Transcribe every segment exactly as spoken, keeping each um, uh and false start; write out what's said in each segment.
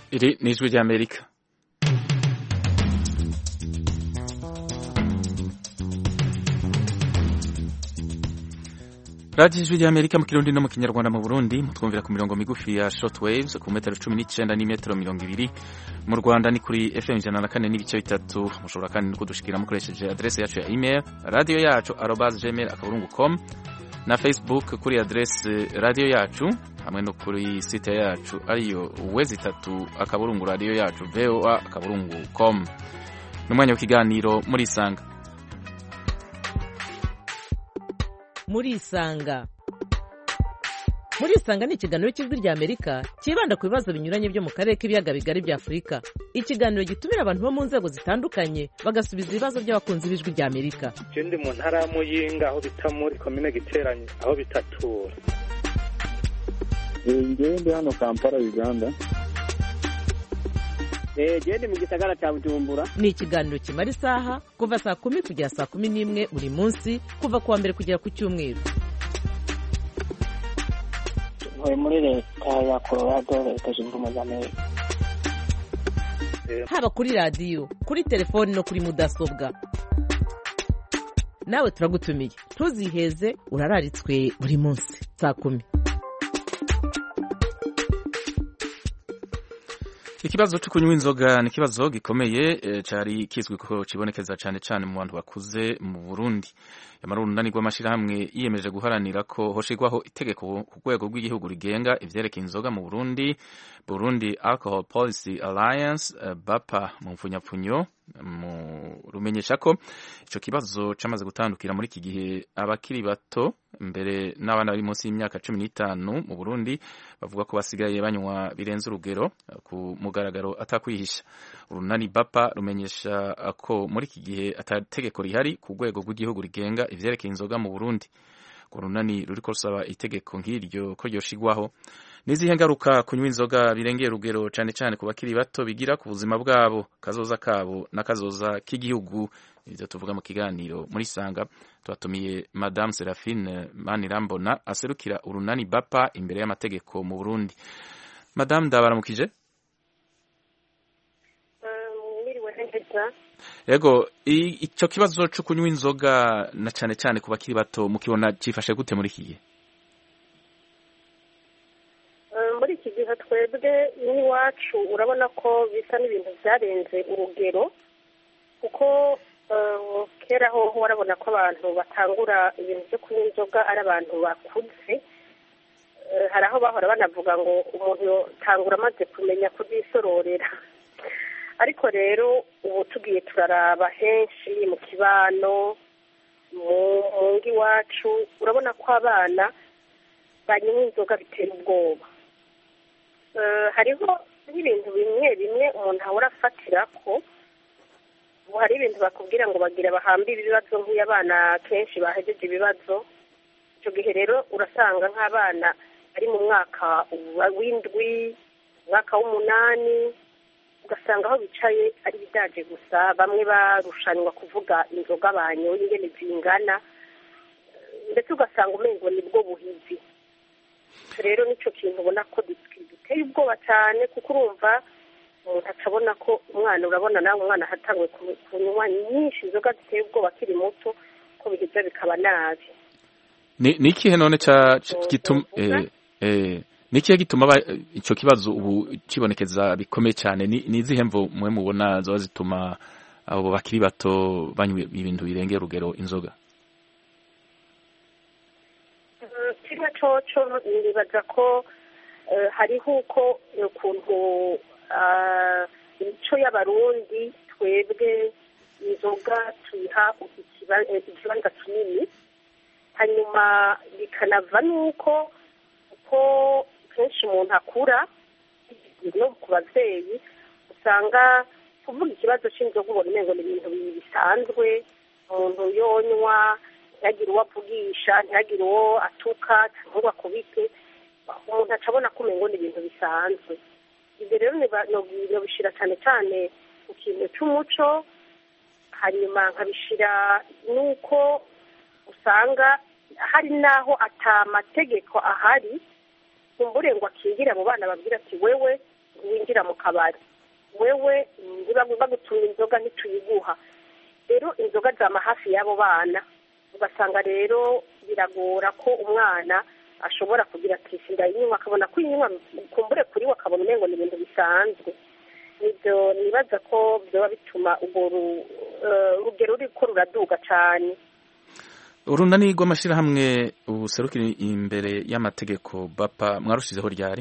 Iri ni ijwi ry'Amerika. Radio ijwi ry'Amerika mu Kirundi no mu Kinyarwanda mu Burundi mutwumvira ku mirongo migufi ya shortwaves ku metero cumi n'icenda n'imetero mirongo ibiri. Mu Rwanda ni kuri F M ijana na kane n'ibice bitatu. Mushobora kandi no kudushikira mukoresheje adresse yacu ya email radio yacu arobase gmail akaburungu com na Facebook kuri adresse radio yacu hamwe no kuri site yacu ariyo wezi itatu akaburungu radio yacu voa akaburungu com. Numwanya w'ikiganiro muri Isanga. Muri Isanga. Muri Isanga ni ikiganiro cy'ijwi ry'Amerika kibanda ku bibazo binyuranye byo mu karere k'ibiyaga bigari bya Afurika. Ikiganiro gitumira abantu bo mu nzego zitandukanye bagasubiza ibibazo by'abakunzi b'ijwi ry'Amerika. Je ndi mu ntara ya Muyinga aho bita muri commune Giteranye aho bitatura. Ngewe ndi hano Kampala Uganda. Eh je mu gisagara cya Bujumbura. Ni ikiganiro kimara isaha kuva saa kumi kugera saa kumi n'imwe buri munsi kuva kuwa mbere kugera ku cyumweru. Ntuye muri leta ya Colorado leta zunze ubumwe za Amerika. Haba kuri radio, kuri telefoni no kuri mudasobwa. Nawe turagutumiye. Ntuziheze urararitswe buri munsi saa kumi. Ikibazo cyo kunywa inzoga ni kibazo gikomeye e, cari kizwi ko kibonekeza cyane cyane mu bantu bakuze mu Burundi. Yamarunani rw'amashirahamwe yiyemeje guharanira ko hoshigwaho itegeko ku rwego rw'igihugu rigenga ivyerekeye inzoga mu Burundi, Burundi Alcohol Policy Alliance, uh, BAPA mu mfunyapfunyo, mu rumenyesha ko ico kibazo camaze gutandukira muri iki gihe abakiri bato mbere n'abana bari munsi y'imyaka cumi n'itanu mu Burundi bavuga ko basigaye banywa birenze urugero ku mugaragaro atakwihisha. Urunani BAPA rumenyesha ko muri iki gihe atategeko rihari ku rwego rw'igihugu rigenga ivyerekeye inzoga mu Burundi. Urunani ruriko rusaba itegeko nk'iryo ko ryoshigwaho. Nizihe ngaruka kunywa inzoga birengeye urugero cyane cyane ku bakiri bato bigira ku buzima bwabo, kazoza kabo na kazoza k'igihugu? Ivyo tuvuga mu kiganiro muri Isanga. Twatumiye Madame Seraphine Manirambona aserukira urunani BAPA imbere y'amategeko mu Burundi. Madame ndabaramukije. Yego, ico kibazo cyo kunywa inzoga na cyane cyane ku bakiri bato mukibona cifashe gute muri iki gihe? Muri iki gihe twebwe n'iwacu urabona ko bisa n'ibintu byarenze urugero, kuko kera ho warabona ko abantu batangura ibintu byo kunywa inzoga ari abantu bakuze. Hari aho bahora banavuga ngo umuntu tangura amaze kumenya kuzisororera. Ariko rero ubu tugiye turaraba henshi mu kibano mu ngi wacu urabona ko abana banywa inzoga bitera ubwoba. Hariho n'ibintu bimwe bimwe umuntu ahora afatira ko ubu hari ibintu bakubwira ngo bagira bahambe ibibazo nk'iyo abana kenshi bahejeje ibibazo. Icyo gihe rero urasanga nk'abana ari mu mwaka w'indwi, umwaka w'umunani, ugasanga aho bicaye ari bidaje gusa, bamwe barushanwa kuvuga inzoga banyoye ingene zingana, ndetse ugasanga umengo nibwo buhizi. Rero nico kintu ubona ko giteye ubwoba cyane, kuko urumva umuntu atabona ko umwana, urabona nawe umwana hatangwe kunywa nyinshi inzoga ziteye ubwoba akiri muto, ko biheza bikaba nabi. Ni ikihe none ca gituma eh eh nikiye gituma ico kibazo ubu kibonekeza bikomeye cyane? Ni izihe mvo mwe mubona zo zituma abo bakiri bato banywa ibintu birengera urugero inzoga? Kimwe coco ndibaza ko hariho uko ukuntu imico y'abarundi twebwe inzoga tuyiha ikibanza kinini, hanyuma bikanava nuko ko kenshi umuntu akura no ku bavyeyi usanga kuvuga ikibazo c'inzoga ubona umengo ni ibintu bisanzwe, umuntu yonywa ntihagire uwo avugisha, ntihagire uwo atuka cyangwa akubite, umuntu acabona ko umengo ni ibintu bisanzwe. Ibyo rero nobishira cyane cyane ku kintu c'umuco, hanyuma nkabishira nuko usanga hari naho ata mategeko ahari kumbure ngo akingira abo bana babwira ati wewe winjira mu kabari wewe niba bagutuma inzoga ntituyiguha rero inzoga zama hafi y'abo bana ugasanga rero biragora ko umwana ashobora kugira ati sindayinywa akabona ko inywa kumbure kuri we akabona umengo ni ibintu bisanzwe nibyo nibaza ko byoba bituma urwo rugero ruriko ruraduga cyane. urunani rw'amashyirahamwe ubuserukira imbere y'amategeko bapa mwarushizeho ryari?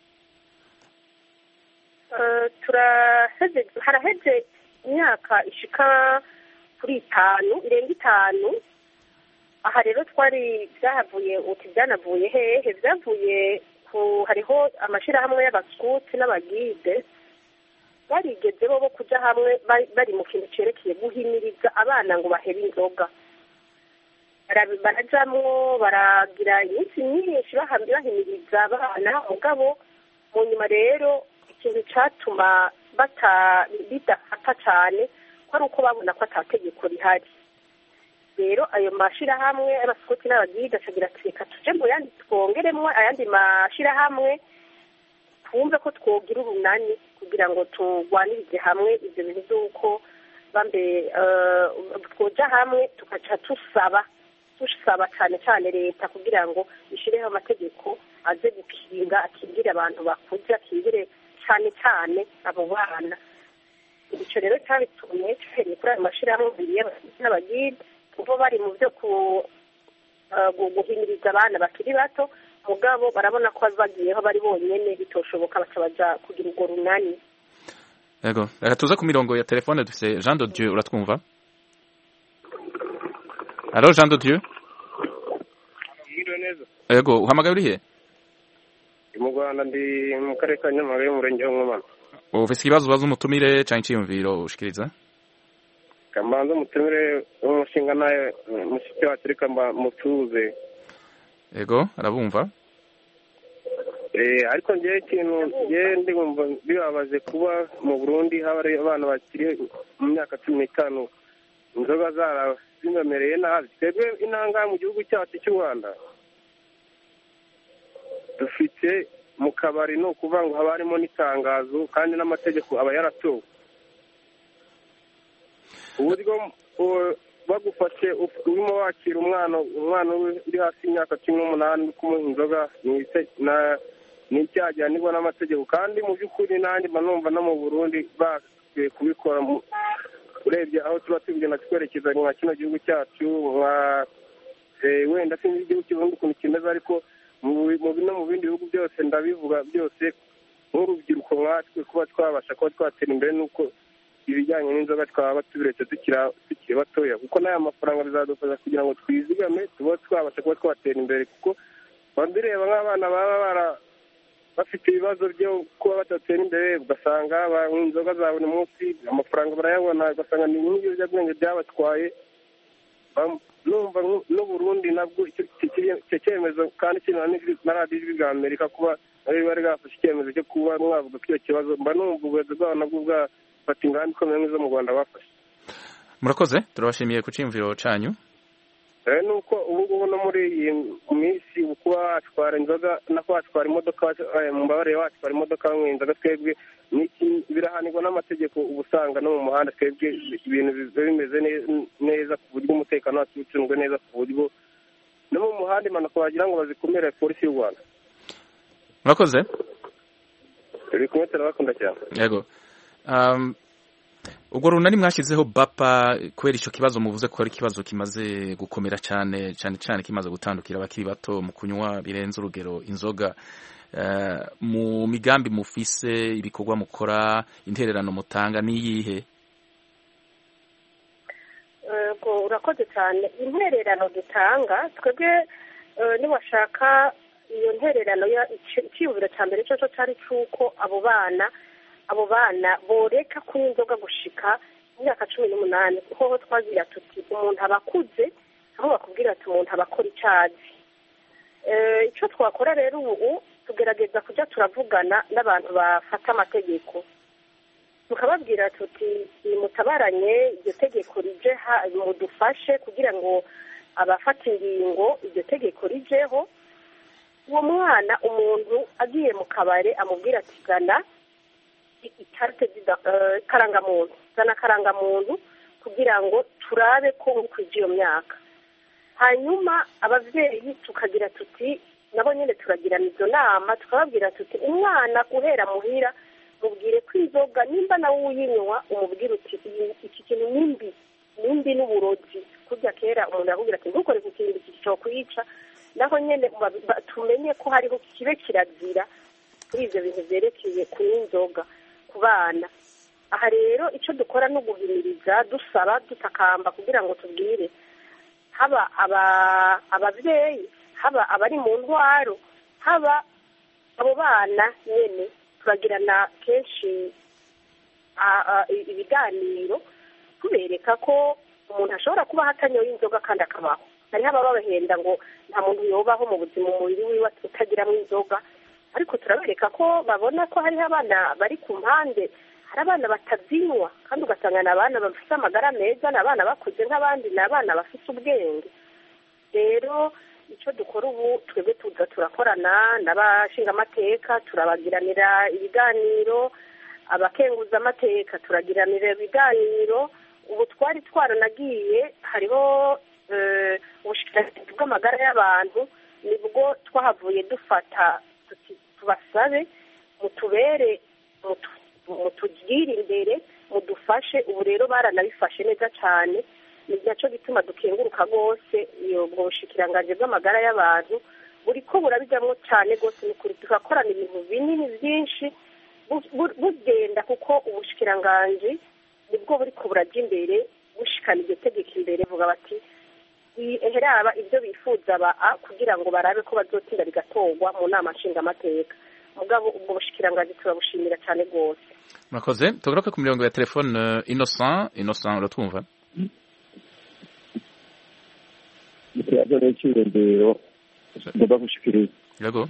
turaheze haraheze imyaka ishika kuri itanu irenga itanu. Aha rero twari byahavuye uti byanavuye hehe byavuye ku hariho amashyirahamwe y'abaskuti n'abagide barigeze bo kuja hamwe bari mu kintu cerekeye guhimiriza abana ngo bahebe inzoga barajamwo baragira iminsi myinshi bahimiriza abana mugabo mu nyuma rero ikintu catuma bata bidafata cane ko ari uko babona ko atategeko rihari rero ayo mashirahamwe y'abaskuti n'abagide acagira ati reka tuje mu yandi twongeremwo ayandi mashirahamwe twumve ko twogira urunani kugira ngo turwanirize hamwe ivyo bintu vy'uko bambe twoja hamwe tukaca tusaba dusaba cyane cyane leta kugira ngo ishireho amategeko aze gukinga akingira abantu bakuze akingire cyane cyane abo bana. Icyo rero cyabitumye cyahereye kuri ayo mashirahamwe n'abagide kuko bari mu byo guhimiriza abana bakiri bato mugabo barabona ko bagiyeho bari bonyene bitoshoboka baca baja kugira urwo runani. Yego reka tuza ku mirongo ya telefone dufise Jean de Dieu uratwumva? Allo Jean de Dieu? Yego uhamagaye urihe? Mu Rwanda ndi mu karere ka Nyamagabe mu murenge wa Nkomane. Ufise ikibazo baza umutumire canke iciyumviro ushikiriza? Kamanza umutumire umushinga naye mushiki wacu reka mutuze. Yego arabumva? Eh ariko ngiye ikintu ngiye ndi ngumva bibabaje kuba mu Burundi habari abana bakiri mu myaka cumi n'itanu inzoga zara zimemereye nabi. Twebwe intanga mu gihugu cyacu cy'u Rwanda dufite mu kabari no kuvuga ngo haba harimo n'itangazo kandi n'amategeko aba yaratowe uburyo bagufashe urimo wakira umwana umwana uri hasi y'imyaka cumi n'umunani kumuha inzoga ni icyajyanirwa n'amategeko kandi mu by'ukuri nanjye mba numva no mu Burundi bakwiye kubikora urebye aho tuba tubigenda twerekeza nka kino gihugu cyacu nka wenda sinzi igihugu cy'ubundi ukuntu kimeze ariko mu mu bindi bihugu byose ndabivuga byose nk'urubyiruko nkatwe kuba twabasha kuba twatera imbere nuko ibijyanye n'inzoga twaba tubiretse tukiri batoya kuko n'aya mafaranga bizadufasha kugira ngo twizigame tuba twabasha kuba twatera imbere kuko babireba nk'abana baba bara bafite ibibazo byo kuba batatera imbere ugasanga inzoga za buri munsi amafaranga barayabona ugasanga ni nk'ibiyobyabwenge byabatwaye numva n'Uburundi nabwo icyo cyemezo kandi kino na radiyo ijwi rya Amerika kuba bari bari bafashe icyemezo cyo kuba mwavuga ko icyo kibazo mba numva ubuyobozi bwabo nabwo bwafata ingamba ikomeye nk'izo mu Rwanda bafashe. Murakoze turabashimiye ku cyumviro canyu. Eh nuko ubu ngubu no muri iyi minsi kuba watwara inzoga nako watwara imodoka mu mbabare watwara imodoka bamwe inzoga twebwe birahanirwa n'amategeko ubusanga no mu muhanda twebwe ibintu bimeze neza ku buryo umutekano wacu ucunzwe neza ku buryo no mu muhanda impanuka wagira ngo bazikumire polisi y'u Rwanda. Murakoze. Turi kumwe turabakunda cyane. Yego. Um, ubwo runani mwashyizeho bapa kubera icyo kibazo muvuze ko ari ikibazo kimaze gukomera cyane cyane cyane kimaze gutandukira abakiri bato mu kunywa birenze urugero inzoga. Mu migambi mufise ibikorwa mukora intererano mutanga niyihe? Ko urakoze cyane intererano dutanga twebwe niwashaka iyo ntererano ya ikiyubiro cya mbere cyo cyari cyuko abo bana abo bana boreka kunywa inzoga gushika imyaka cumi n'umunani kuko twagira tuti umuntu abakuze aho bakubwira ati umuntu abakora icyazi. Icyo twakora rero ubu tugerageza kujya turavugana n'abantu bafata amategeko tukababwira tuti mutabaranye iryo tegeko rije mudufashe kugira ngo abafata ingingo iryo tegeko rijeho uwo mwana umuntu agiye mu kabare amubwira ati gana ikarite karangamuntu zana karangamuntu kugira ngo turabe ko ukwije iyo myaka. Hanyuma abavyeyi tukagira tuti nabo nyene turagirana izo nama tukababwira tuti umwana guhera muhira mubwire ko inzoga nimba nawe uyinywa umubwire uti iki kintu nimbi nimbi n'uburozi kurya kera umuntu yakubwira ati ntukore ku kintu iki cyo kwica, naho nyene tumenye ko hariho kibe kirazira kuri ivyo bintu vyerekeye kunywa inzoga ku bana. Aha rero ico dukora no guhimiriza dusaba dutakamba kugira ngo tubwire haba aba abavyeyi haba abari mu ntwaro haba abo bana nyene turagirana kenshi ibiganiro tubereka ko umuntu ashobora kuba hatanyoye inzoga kandi akabaho. Hariho ababahenda ngo nta muntu yobaho mu buzima umubiri wiwe utagiramo inzoga, ariko turabereka ko babona ko hariho abana bari ku mpande, hari abana batazinywa kandi ugasanga ni abana bafite amagara meza, ni abana bakuze nk'abandi, ni abana bafite ubwenge. Rero icyo dukora ubu twebwe tuza turakorana n'abashingamateka, turabagiranira ibiganiro, abakenguza amateka turagiranira ibiganiro. Ubu twari twaranagiye hariho ubushikiranganji bw'amagara y'abantu, nibwo twahavuye dufata tubasabe mutubere mutugire imbere mudufashe. Ubu rero baranabifashe neza cyane, ni nacyo gituma dukenguruka rwose ubwo bushikiranganji bw'amagara y'abantu buri ko burabijyamo cyane rwose, n'ukuri tugakorana ibintu binini byinshi bugenda, kuko ubushikiranganji nibwo buri ko burajya imbere bushikana iryo tegeko imbere, vuga bati eheraba ibyo bifuza ba kugira ngo barabe ko bazotinda bigatorwa mu nama nshingamateka. Mugabo ubwo bushikiranganji turabushimira cyane rwose. Murakoze. Tugaruke ku mirongo ya telefone. Innocent Innocent uratwumva? ikibazo cy'irembero ngomba gushikiriza. Yego.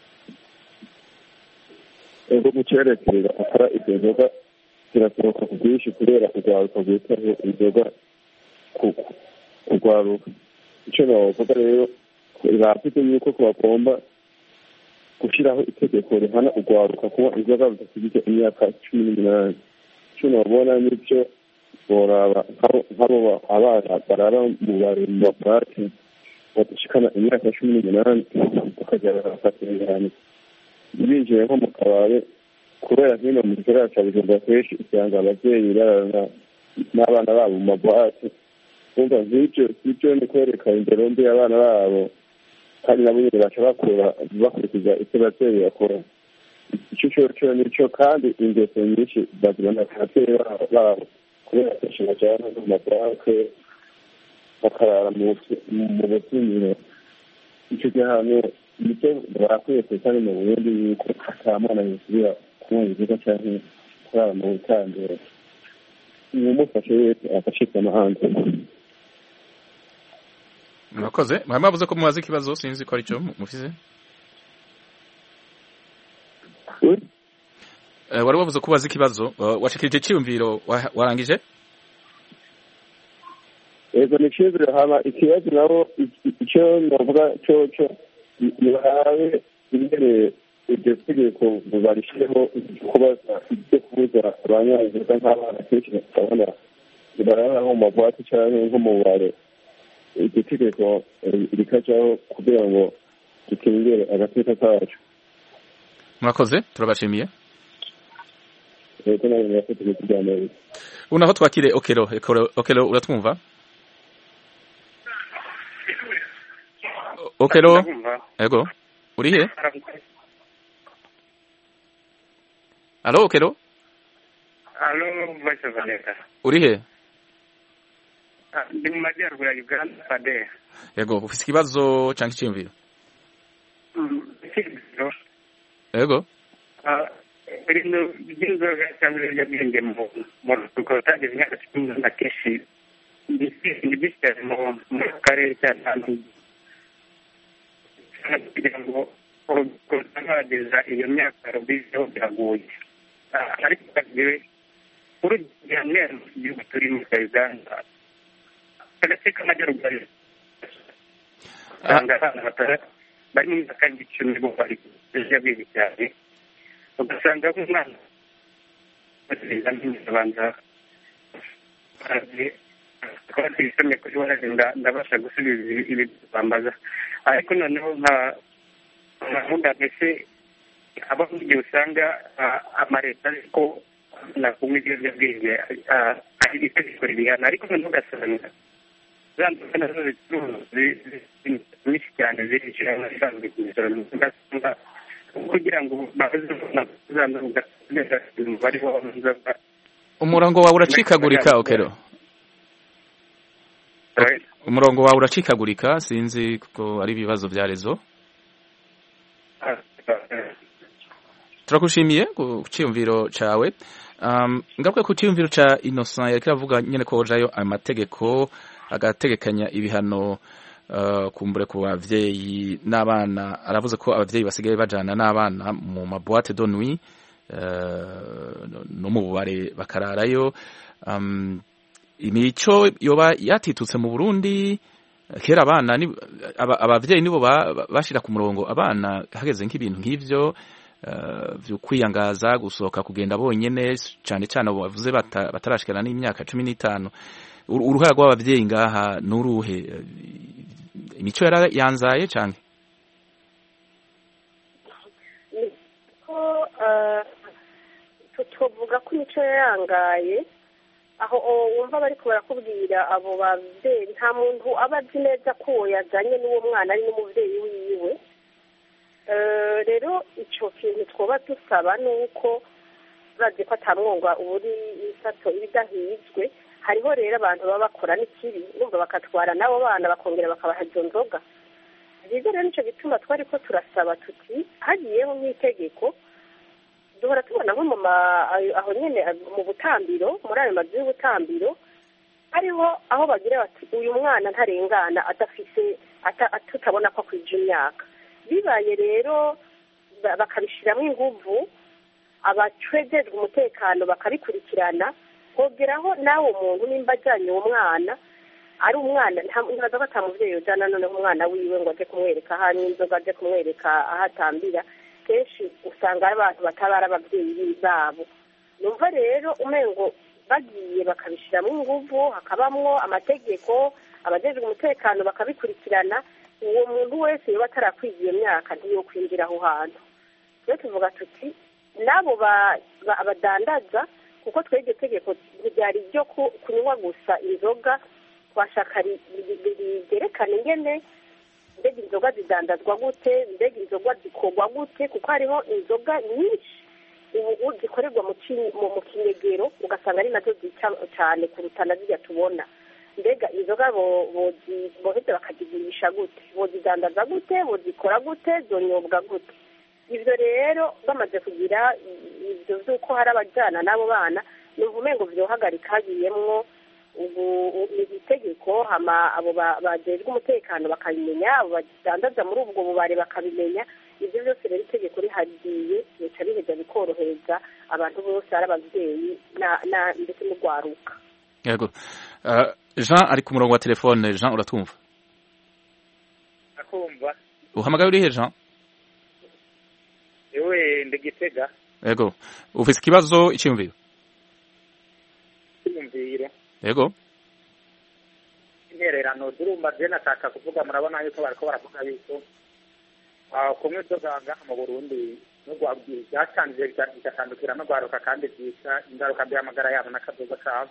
Ego gucerekera akara ibyo nzoga zirasohoka ku bwinshi kubera kugwaruka gwitaho inzoga kugwaruka. Icyo navuga rero bafite yuko bagomba gushyiraho itegeko rihana ugwaruka kuba inzoga zidafite imyaka cumi n'umunani. Icyo nabona n'ibyo boraba nk'abo abana barara mu bari mu maparake badashikana imyaka cumi n'umunani bakajya barafatira ibihano binjiye nko mu kabare, kubera hino mu gisagara cya Bujumbura kenshi usanga ababyeyi barana n'abana babo mu mabuwate. Umva nk'ibyo ibyo ni kwereka imbere mbi abana babo, kandi nabo nyine baca bakura bakurikiza icyo ababyeyi bakora. Icyo cyo cyo nicyo, kandi ingeso nyinshi bazibona ku babyeyi babo kubera kenshi bajyana no mu mabuwate bakarara mu bubyiniro. Icyo gihe hano nicyo barakwiye kwitana mu Burundi yuko ata mwana yisubira kunywa inzoga cyangwa kurara mu butambiro. Umufashe wese afashika n'ahandi. Murakoze. Mwavuze ko mubaza ikibazo, sinzi ko ari cyo mufise. Wari wavuze ko ubaza ikibazo, washikirije cyiyumviro warangije? Ego ni cyiyumviro, hama ikibazo nabo icyo ndavuga cyo cyo nibahawe imbere iryo tegeko barishireho kubaza ibyo kubuza abanyagihugu nk'abana kenshi bakabona barara nko mu mabuwate cyangwa nko mu bare. Iryo tegeko rikajyaho kugira ngo dukingire agateka kacu. Murakoze, turabashimiye. Ego nawe mwafite ikiganiro. Ubu naho twakire Okelo. Okelo uratwumva? Okelo? Ego. Uri he? Alo Okelo? Alo Voice of America. Uri he? Ndi mu majyaruguru ya Uganda, Padea. Yego, ufite ikibazo cyangwa icyiyumviro? Icyiyumviro. Yego. Ibintu by'inzoga cyangwa ibiyobyabwenge mu rubyiruko rutagize imyaka cumi n'umunani akenshi ni byinshi cyane mu karere cy'ahantu kugira ngo urubyiruko rutarageza iyo myaka rubizeho biragoye. Ariko kagiwe urugero mwene mu gihugu turimo cya Uganda, agace k'amajyaruguru usanga abana batara bari mu myaka y'icumi bo bari ibiyobyabwenge cyane, ugasanga nk'umwana ibizamini ndabanza twatisomye kuri waraje ndabasha gusubiza ibi bambaza ariko noneho nka nkavuga mbese aba igihe usanga amaleta ariko nakumwe ibiyobyabwenge ari itegeko ribihana ariko noneho ugasanga za nzoga nazo nyinshi cyane zirinjira zisanzwe ku misoro ugasanga kugira ngo baze za nzoga umubare w'inzoga umurongo wawe uracikagurika okero umurongo wawe uracikagurika sinzi kuko ari ibibazo bya rezo turakushimiye ku cyiyumviro cawe um, ngaruka ku cyiyumviro ca Innocent yariko avuga nyene ko hojayo amategeko agategekanya ibihano uh, kumbure ku bavyeyi n'abana aravuze ko abavyeyi basigaye bajana n'abana mu maboîte de nuit uh, no mu bubare bakararayo um, imico yoba yatitutse mu Burundi kera abana ni abavyeyi nibo bashira ku murongo abana hageze nk'ibintu nk'ivyo vyo kwiyangaza gusohoka kugenda bonyene cyane cyane abo bavuze batarashikana n'imyaka cumi n'itanu uruhara rw'abavyeyi ngaha nuruhe imico yara yanzaye canke ko tuvuga ko imico yangaye aho wumva bariko barakubwira abo bavyeyi nta muntu aba azi neza ko yazanye n'uwo mwana ari n'umuvyeyi wiwe rero icyo kintu twoba dusaba ni uko urazi ko atamwongwa uburi isato ibidahizwe hariho rero abantu baba bakora n'ikibi bumva bakatwara n'abo bana bakongera bakabaha izo nzoga rero rero nicyo gituma twari ko turasaba tuti hagiyeho nk'itegeko duhora tubona nko mu aho nyine mu butambiro muri ayo mazu y'ubutambiro hariho aho bagira bati uyu mwana ntarengana adafise tutabona ko akwije imyaka bibaye rero bakabishyiramo inguvu abacwegejwe umutekano bakabikurikirana kongeraho nawe muntu nimba ajyanye uwo mwana ari umwana ntabaza ko atamuvyeyi ujyana noneho umwana wiwe ngo aje kumwereka aho anywa inzoga aje kumwereka aho atambira kenshi usanga ari abantu batabara ababyeyi babo numva rero umengo bagiye bakabishyiramo inguvu hakabamwo amategeko abajejwe umutekano bakabikurikirana uwo muntu wese yoba atarakwiza iyo myaka ntiyo kwinjira aho hantu rero tuvuga tuti n'abo abadandaza kuko twebwe tegeko ryari ryo kunywa gusa inzoga twashaka ryerekana ingene mbega inzoga zidandazwa gute mbega inzoga zikorwa gute kuko hariho inzoga nyinshi ubu zikorerwa mu kinyegero ugasanga ari nazo zica cyane kuruta na zirya tubona mbega inzoga boheze bakazigurisha gute bozidandaza gute bozikora gute zonyobwa gute ibyo rero bamaze kugira ibyo by'uko hari abajyana n'abo bana ni ubumengo byohagarika hagiyemwo ubu itegeko hama abo bajejwe umutekano bakabimenya abo badandaza muri ubwo bubare bakabimenya ibyo byose rero itegeko rihagiye bica biheza bikorohereza abantu bose ari ababyeyi ndetse n'urwaruka yego Jean ari ku murongo wa telefone Jean uratumva akumva uhamagaye urihe Jean ewe ndigitega yego ufite ikibazo icyumviro icyumviro yego intererano durumba je nataka kuvuga murabona yuko bariko baravuga yuko kumwe tuganga mu Burundi n'ugwabwiye byatangiye bigatandukira no gwaruka kandi byisha ingaruka by'amagara yabo n'akadoza kabo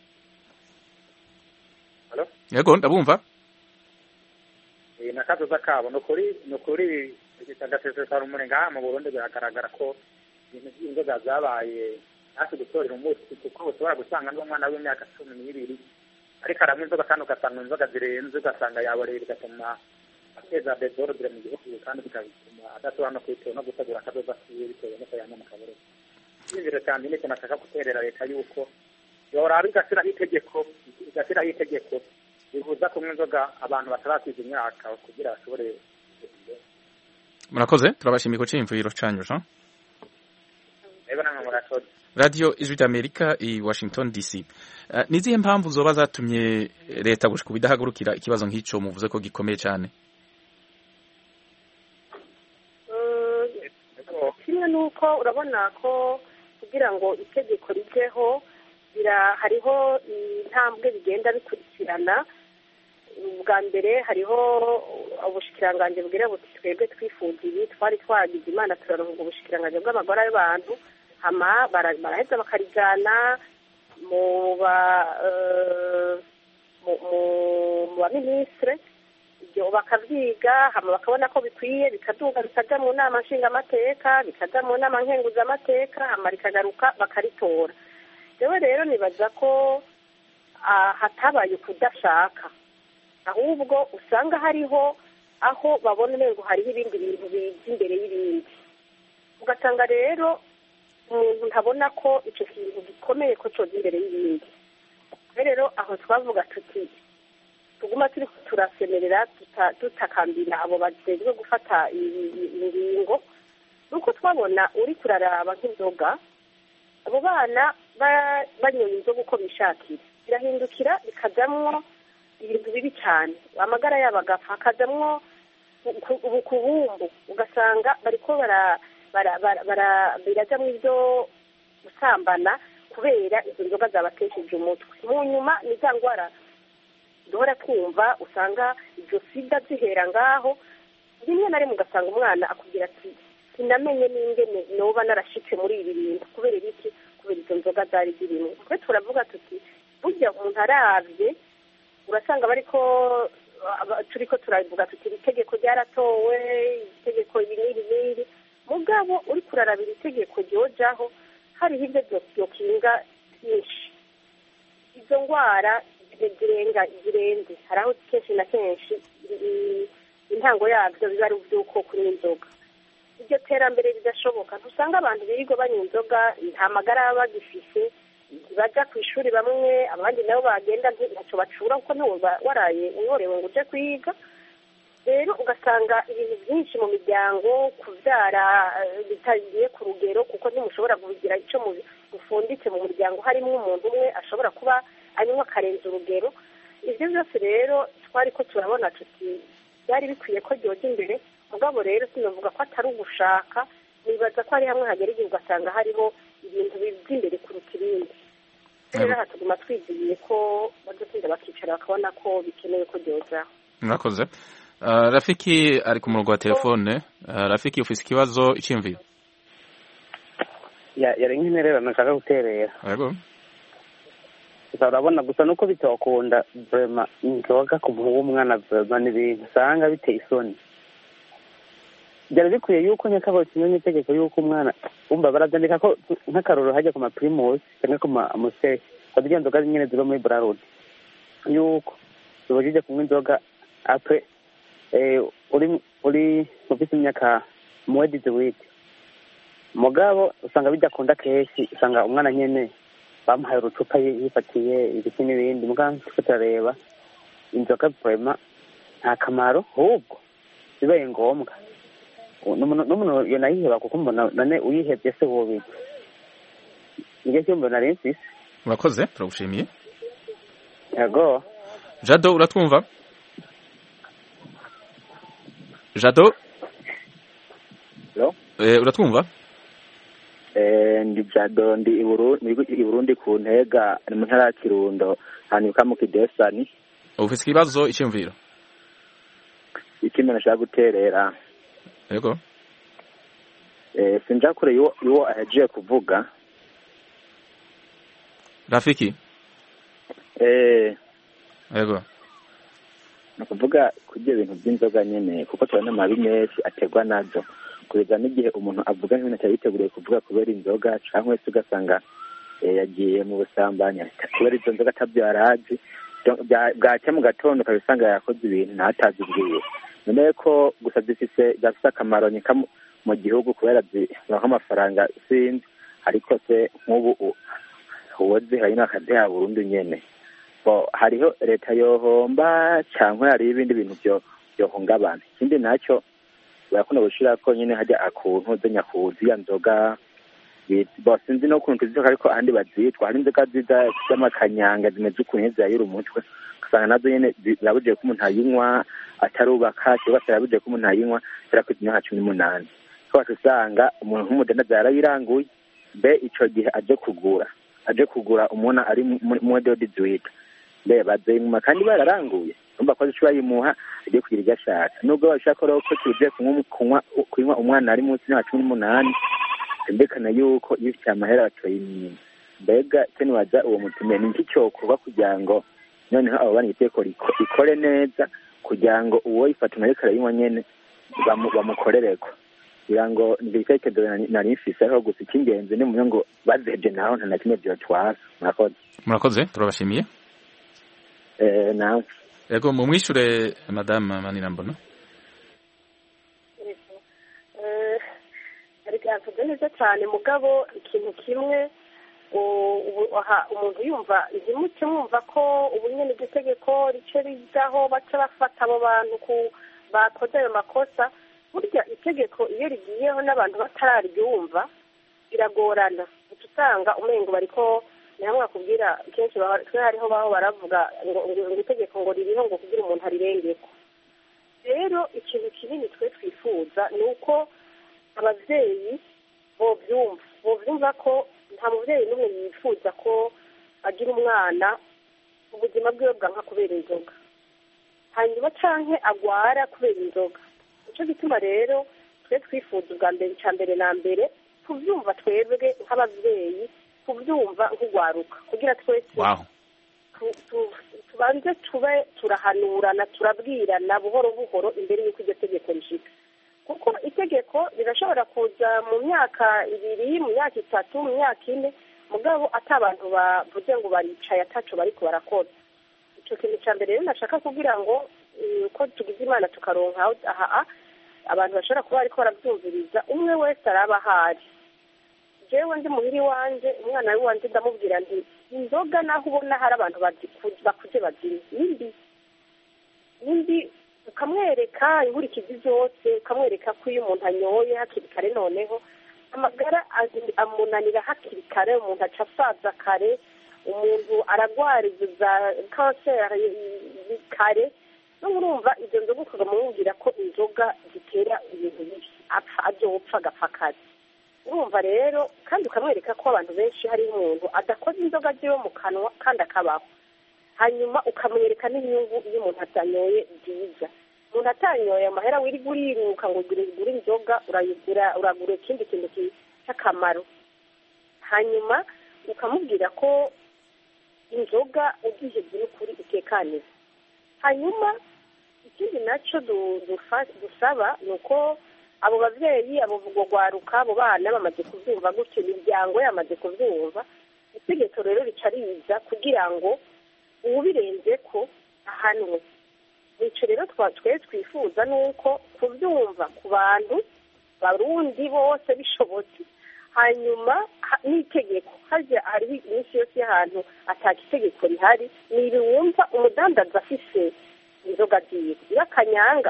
Halo? Yego ndabumva. Eh nakazoza kabo no kuri no kuri igitangatezo cyari umurenga mu Burundi biragaragara ko ibintu by'inzoga zabaye hasi gutorera umunsi kuko ushobora gusanga n'umwana w'imyaka cumi n'ibiri ariko aramwe inzoga kandi ugasanga inzoga zirenze ugasanga yaborera igatuma ateza desordre mu gihugu kandi bikabituma adashobora no kwitera no gutegura akadoza kiwe bitewe no kuyanya mu kabore. Ibiro cyane niko nashaka guterera leta yuko yoraba igashyiraho itegeko igashyiraho itegeko bivuza kumwe inzoga abantu batarasiza imyaka kugira bashobore. Murakoze turabashimiye ko cyimviro cyanyu Jean. Eba namwe murakoze. Radio Ijwi d'Amerika i Washington D C. Uh, nizihe mpamvu zoba zatumye leta gushika bidahagurukira ikibazo nk'ico muvuze ko gikomeye cyane? Kimwe nuko urabona ko kugira ngo itegeko rijeho hariho intambwe bigenda bikurikirana. Ubwa mbere hariho ubushikiranganji bwira buti twebwe twifuza ibi, twari twagize imana turaronka ubushikiranganji bw'amagara y'abantu, hama baraheza bakarijana mu ba mu baminisitire, ibyo bakabyiga hama bakabona ko bikwiye, bikaduga bikaja mu nama nshingamateka, bikaja mu nama nkenguzamateka, hama rikagaruka bakaritora. Jewe rero nibaza ko hatabaye kudashaka, ahubwo usanga hariho aho babona ngo hariho ibindi bintu biza imbere y'ibindi, ugasanga rero umuntu ntabona ko icyo kintu gikomeye ko coza imbere y'ibindi. Rero aho twavuga tuti tuguma turi turasemerera tutakambira abo bajejwe gufata ingingo, nuko twabona uri kuraraba nk'inzoga, abo bana banyoye inzoga uko bishakira, birahindukira bikajamwo ibintu bibi cyane, amagara yabo agapfa, hakajamwo ubukubumbu, ugasanga bariko birajamwo ibyo gusambana kubera izo nzoga zabatesheje umutwe. Mu nyuma ni za ndwara duhora twumva, usanga izo sida zihera ngaho. Rimwe na rimwe ugasanga umwana akubwira ati sinamenye n'ingene noba narashitse muri ibi bintu kubera iki, kubera izo nzoga zari zirimo. Twe turavuga tuti burya umuntu aravye urasanga bariko turiko turavuga tuti itegeko ryaratowe, itegeko ibi n'iri n'iri, mugabo uri kurarabira itegeko ryojaho hariho ibyo byokinga byinshi. Izo ndwara zirenga zirenze, hari aho kenshi na kenshi intango yabyo biba ari uby'uko kunywa inzoga. Iryo terambere ridashoboka, ntusanga abantu birirwa banywa inzoga, nta magara baba bagifise, baja ku ishuri bamwe, abandi nabo bagenda ntacyo bacura kuko ntuba waraye uyorewe ngo uje kwiga. Rero ugasanga ibintu byinshi mu miryango, kubyara bitagiye ku rugero kuko ntimushobora kugira icyo mufunditse mu muryango, harimo umuntu umwe ashobora kuba anywa akarenza urugero. Ibyo byose rero twari ko turabona tuti byari bikwiye ko ryoza imbere, mugabo rero sinavuga ko atari ugushaka, nibaza ko ari hamwe hagera igihe ugasanga hariho ibintu biza imbere kuruta ibindi. Rero aha tuguma twizihiye ko badutinda bakicara bakabona ko bikenewe ko ryozaho. Murakoze. Uh, Rafiki ari ku murongo wa telefone. Uh, Rafiki ufise ikibazo iciyumviro? Ya yari nk'interera nashaka guterera. Yego. Urabona gusa nuko bitokunda vraiment inzoga ku umwana vraiment n'ibintu usanga biteye isoni. Byari bikwiye yuko nyakabo kimenye itegeko yuko umwana umva barabyandika ko nk'akaroro hajya ku ma primus cyangwa ku ma amuse kugira inzoga nyine ziba muri Brarod yuko ubujije kunywa inzoga apre eh uri uri mufite imyaka mwedize wiki mugabo usanga bidakunda keshi, usanga umwana nyene bamuhaye urucupa yifatiye ibiki n'ibindi, mugabo tutareba inzoga vraiment nta kamaro, ahubwo bibaye ngombwa n'umuntu yo nayiheba kuko mbona nane uyihebye se wobiki. Nige cyo mbona rensi. Urakoze, turagushimiye. Yego. Jado uratwumva? Jado? Hello? Eh uratwumva? Eh ndi Jado ndi Burundi, ndi Burundi ku Ntega ni mu ntara ya Kirundo, hanyuka mu Kidesani. Ufise ikibazo iciyumviro? Ikimwe nashaka guterera. Yego. Eh sinja kure yo yo aje kuvuga. Rafiki? Eh Yego. Nakuvuga kujye ibintu by'inzoga nyene kuko tubona amabi menshi ategwa nazo. Kugeza n'igihe umuntu avuga nk'ibintu cyariteguriye kuvuga kubera inzoga cyangwa se ugasanga yagiye mu busambanya kubera izo nzoga atabyarazi bwacya mu gatondo ukabisanga yakoze ibintu ntatazi ubwiye. None ko gusa zifise zafise akamaro nyika mu gihugu kubera zibaho amafaranga sinzi, ariko se nk'ubu uwo zihaye n'akadeha Burundi nyene bo hariho leta yohomba cyangwa hari ibindi bintu byo byohungabana. Ikindi nacyo barakunda gushira ko nyene hajya akuntu ze nyakuzi ya nzoga bo sinzi no kuntu zizoka, ariko ahandi bazitwa hari inzoga ziza z'amakanyanga zimeze ukuntu zayira umutwe, usanga nazo nyene zabuje ko umuntu ayinywa atarubaka cyangwa se yabuje ko umuntu ayinywa tera ku imyaka cumi n'umunani. Ko usanga umuntu nk'umudenda zarayiranguye mbe ico gihe aje kugura aje kugura umuntu ari muri dodizwita mbe bazeyimuma kandi bararanguye umva ko aje bayimuha agiye kugira ibyo ashaka nubwo bashaka ko tuje kunywa kunywa umwana ari munsi ya cumi n'umunani mbekana yuko iyo ufite amahera batoyimina mbega cyo niwaza uwo mutumiye ni iki cyokorwa kugira ngo noneho abo bana iteko ikore neza kugira ngo uwo ifata nayo karayinywa nyene bamukorereko kugira ngo ndibitekerezo nari mfise aho gusa icy'ingenzi ni muyo ngo bazeje naho nta na kimwe byotwara murakoze murakoze turabashimiye eh nawe yego mu mwishure madame Manirambona eh ariko yavuze neza cyane mugabo ikintu kimwe umuntu yumva ntimuke mwumva ko ubu nyine iryo tegeko rice rijyaho baca bafata abo bantu bakoze ayo makosa burya itegeko iyo rigiyeho n'abantu batararyumva biragorana uca usanga umengo bariko ni hamwe bakubwira kenshi twe hariho baho baravuga ngo itegeko ngo ririho ngo kugira umuntu arirengeko rero ikintu kinini twe twifuza ni uko ababyeyi bobyumva bobyumva ko nta mubyeyi n'umwe yifuza ko agira umwana ubuzima bwiwe bwanka kubera inzoga hanyuma canke agwara kubera inzoga nico gituma rero twe twifuza ubwa mbere icya mbere na mbere tuvyumva twebwe nk'ababyeyi tuvyumva nk'ugwaruka kugira twese tubanze tube turahanurana turabwirana buhoro buhoro imbere y'uko iryo tegeko rishika kuko itegeko rirashobora kuza mu myaka ibiri mu myaka itatu mu myaka ine mugabo atabantu bavuze ngo baricaye ataco bariko barakora ico kintu ca mbere rero nashaka kugira ngo ko tugize imana tukaronka aha abantu bashobora kuba bariko baravyumviriza umwe wese araba ahari jewe ndi muhiri wanje umwana w'iwanje ndamubwira nti inzoga naho ubona hari abantu bakuze bazinywa nimbi nimbi ukamwereka inkurikizi zose ukamwereka ko iyo umuntu anyoye hakiri kare noneho amagara amunanira hakiri kare umuntu aca asaza kare umuntu aragwariza za kanseri kare no urumva ibyo nzoga ukagamubwira ko inzoga zitera ibintu bibi apfa azopfa agapfa kare urumva rero kandi ukamwereka ko abantu benshi hariho umuntu adakoze inzoga ziwe mu kanwa kandi akabaho hanyuma ukamwereka n'inyungu iyo umuntu atanyoye byiza umuntu atanyoye amahera wirirwa uriruka ngo ugure inzoga urayigura uragura ikindi kintu cy'akamaro hanyuma ukamubwira ko inzoga ugihebye n'ukuri utekaniye hanyuma ikindi nacyo dusaba ni uko abo babyeyi abo gwaruka abo bana bamaze kubyumva gutyo imiryango yamaze kubyumva itegeko rero rica riza kugira ngo ubirenze ko ahanwe icyo rero twe twifuza ni uko kubyumva ku bantu barundi bose bishobotse hanyuma n'itegeko hajya hariho iminsi yose y'ahantu ataka itegeko rihari niba wumva umudandaza afise inzoga ziwe iyo akanyanga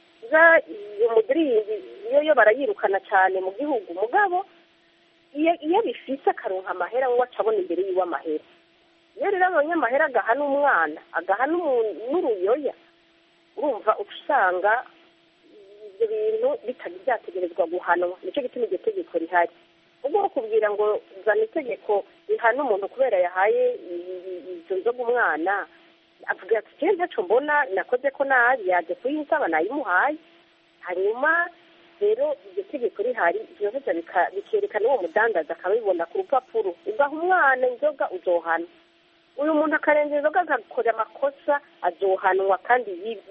umudiringi iyo yo barayirukana cyane mu gihugu mugabo iyo bifise akaronka amahera ngo acabona imbere yiwe amahera iyo rero abonye amahera agaha n'umwana agaha n'uruyoya urumva usanga ibyo bintu bitari byategerezwa guhanwa nicyo gituma iryo tegeko rihari ubwo kubwira ngo zana itegeko rihana umuntu kubera yahaye izo nzoga umwana avuga ati je ntaco mbona nakoze ko nabi yaje kuyinsaba nayimuhaye hanyuma rero iryo tegeko rihari byoheza bikerekana uwo mudandaza akabibona ku rupapuro ugaha umwana inzoga uzohana uyu muntu akarenza inzoga agakora amakosa azohanwa kandi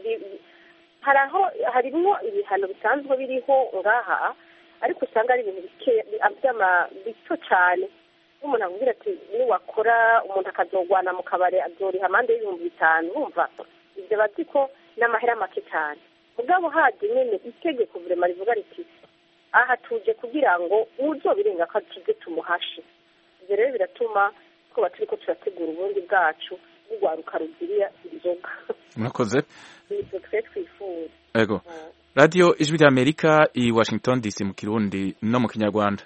haraho harimwo ibihano bisanzwe biriho ngaha ariko usanga ari ibintu bito cyane umuntu avugira ati niwakora umuntu akazogwana mu kabare azoriha amande y'ibihumbi bitanu wumva ibyo bazi ko n'amahera make cyane mugabo haje nyene itegeko vrema rivuga riti aha tuje kugira ngo uzobirenga ko tuze tumuhashe ibyo rero biratuma ko baturiko turategura ubundi bwacu bugwaruka rugiriya inzoga murakoze nibyo twe twifuza ego radio ijwi rya Amerika i Washington D C mu Kirundi no mu Kinyarwanda.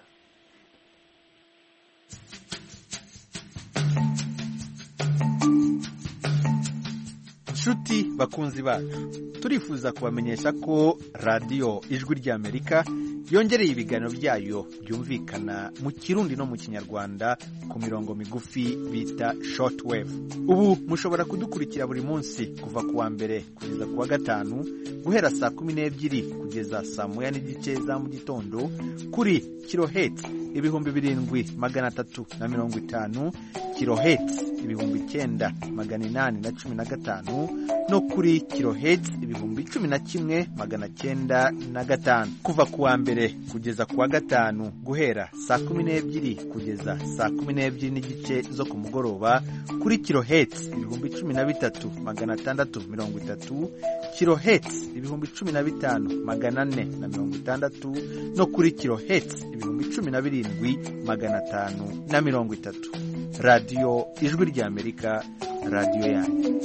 Nshuti bakunzi bacu turifuza kubamenyesha ko radio ijwi rya Amerika yongereye ibiganiro byayo byumvikana mu kirundi no mu kinyarwanda ku mirongo migufi bita shortwave. Ubu mushobora kudukurikira buri munsi kuva ku wa mbere kugeza ku wa gatanu guhera saa kumi n'ebyiri kugeza saa moya n'igice za mu gitondo kuri kilohertz ibihumbi birindwi magana atatu na mirongo itanu, kilohertz ibihumbi icyenda magana inani na cumi na gatanu no kuri kilohertz ibihumbi cumi na kimwe magana cyenda na gatanu. Kuva ku wa mbere kugeza ku wa gatanu guhera saa kumi n'ebyiri kugeza saa kumi n'ebyiri n'igice zo ku mugoroba kuri kilohertz ibihumbi cumi na bitatu magana atandatu mirongo itatu, kilohertz ibihumbi cumi na bitanu magana ane na mirongo itandatu no kuri kilohertz ibihumbi cumi na birindwi magana atanu na mirongo itatu. Radio Ijwi ry'Amerika, radio yanyu.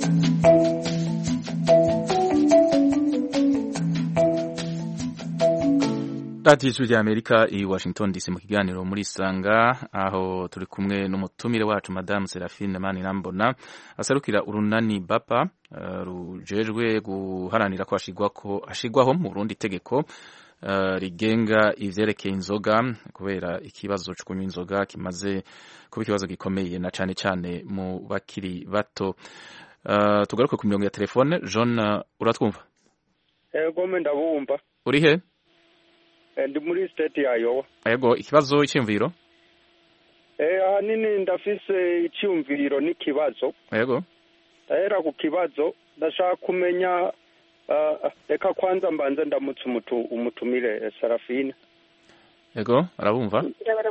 Radio Ijwi ry'Amerika i Washington D C mu kiganiro muri Sanga, aho turi kumwe n'umutumire wacu Madame Seraphine Manirambona aserukira urunani Bapa uh, rujejwe guharanira ko ashigwako ashigwaho mu Burundi itegeko Uh, rigenga ivyerekeye inzoga kubera ikibazo cyo kunywa inzoga kimaze kuba ikibazo gikomeye na cane cane mu bakiri bato. Uh, tugaruke ku mirongo ya telefone. John, uh, uratwumva? Ego me ndabumva. Uri he? Ndi muri state ya Iowa. Ego, ikibazo icyumviro? Eh ahanini ndafise icyumviro n'ikibazo. Ego. Era ku kibazo ndashaka kumenya reka uh, kwanza mbanze ndamutse umutu umutumire Seraphine. Ego, arabumva?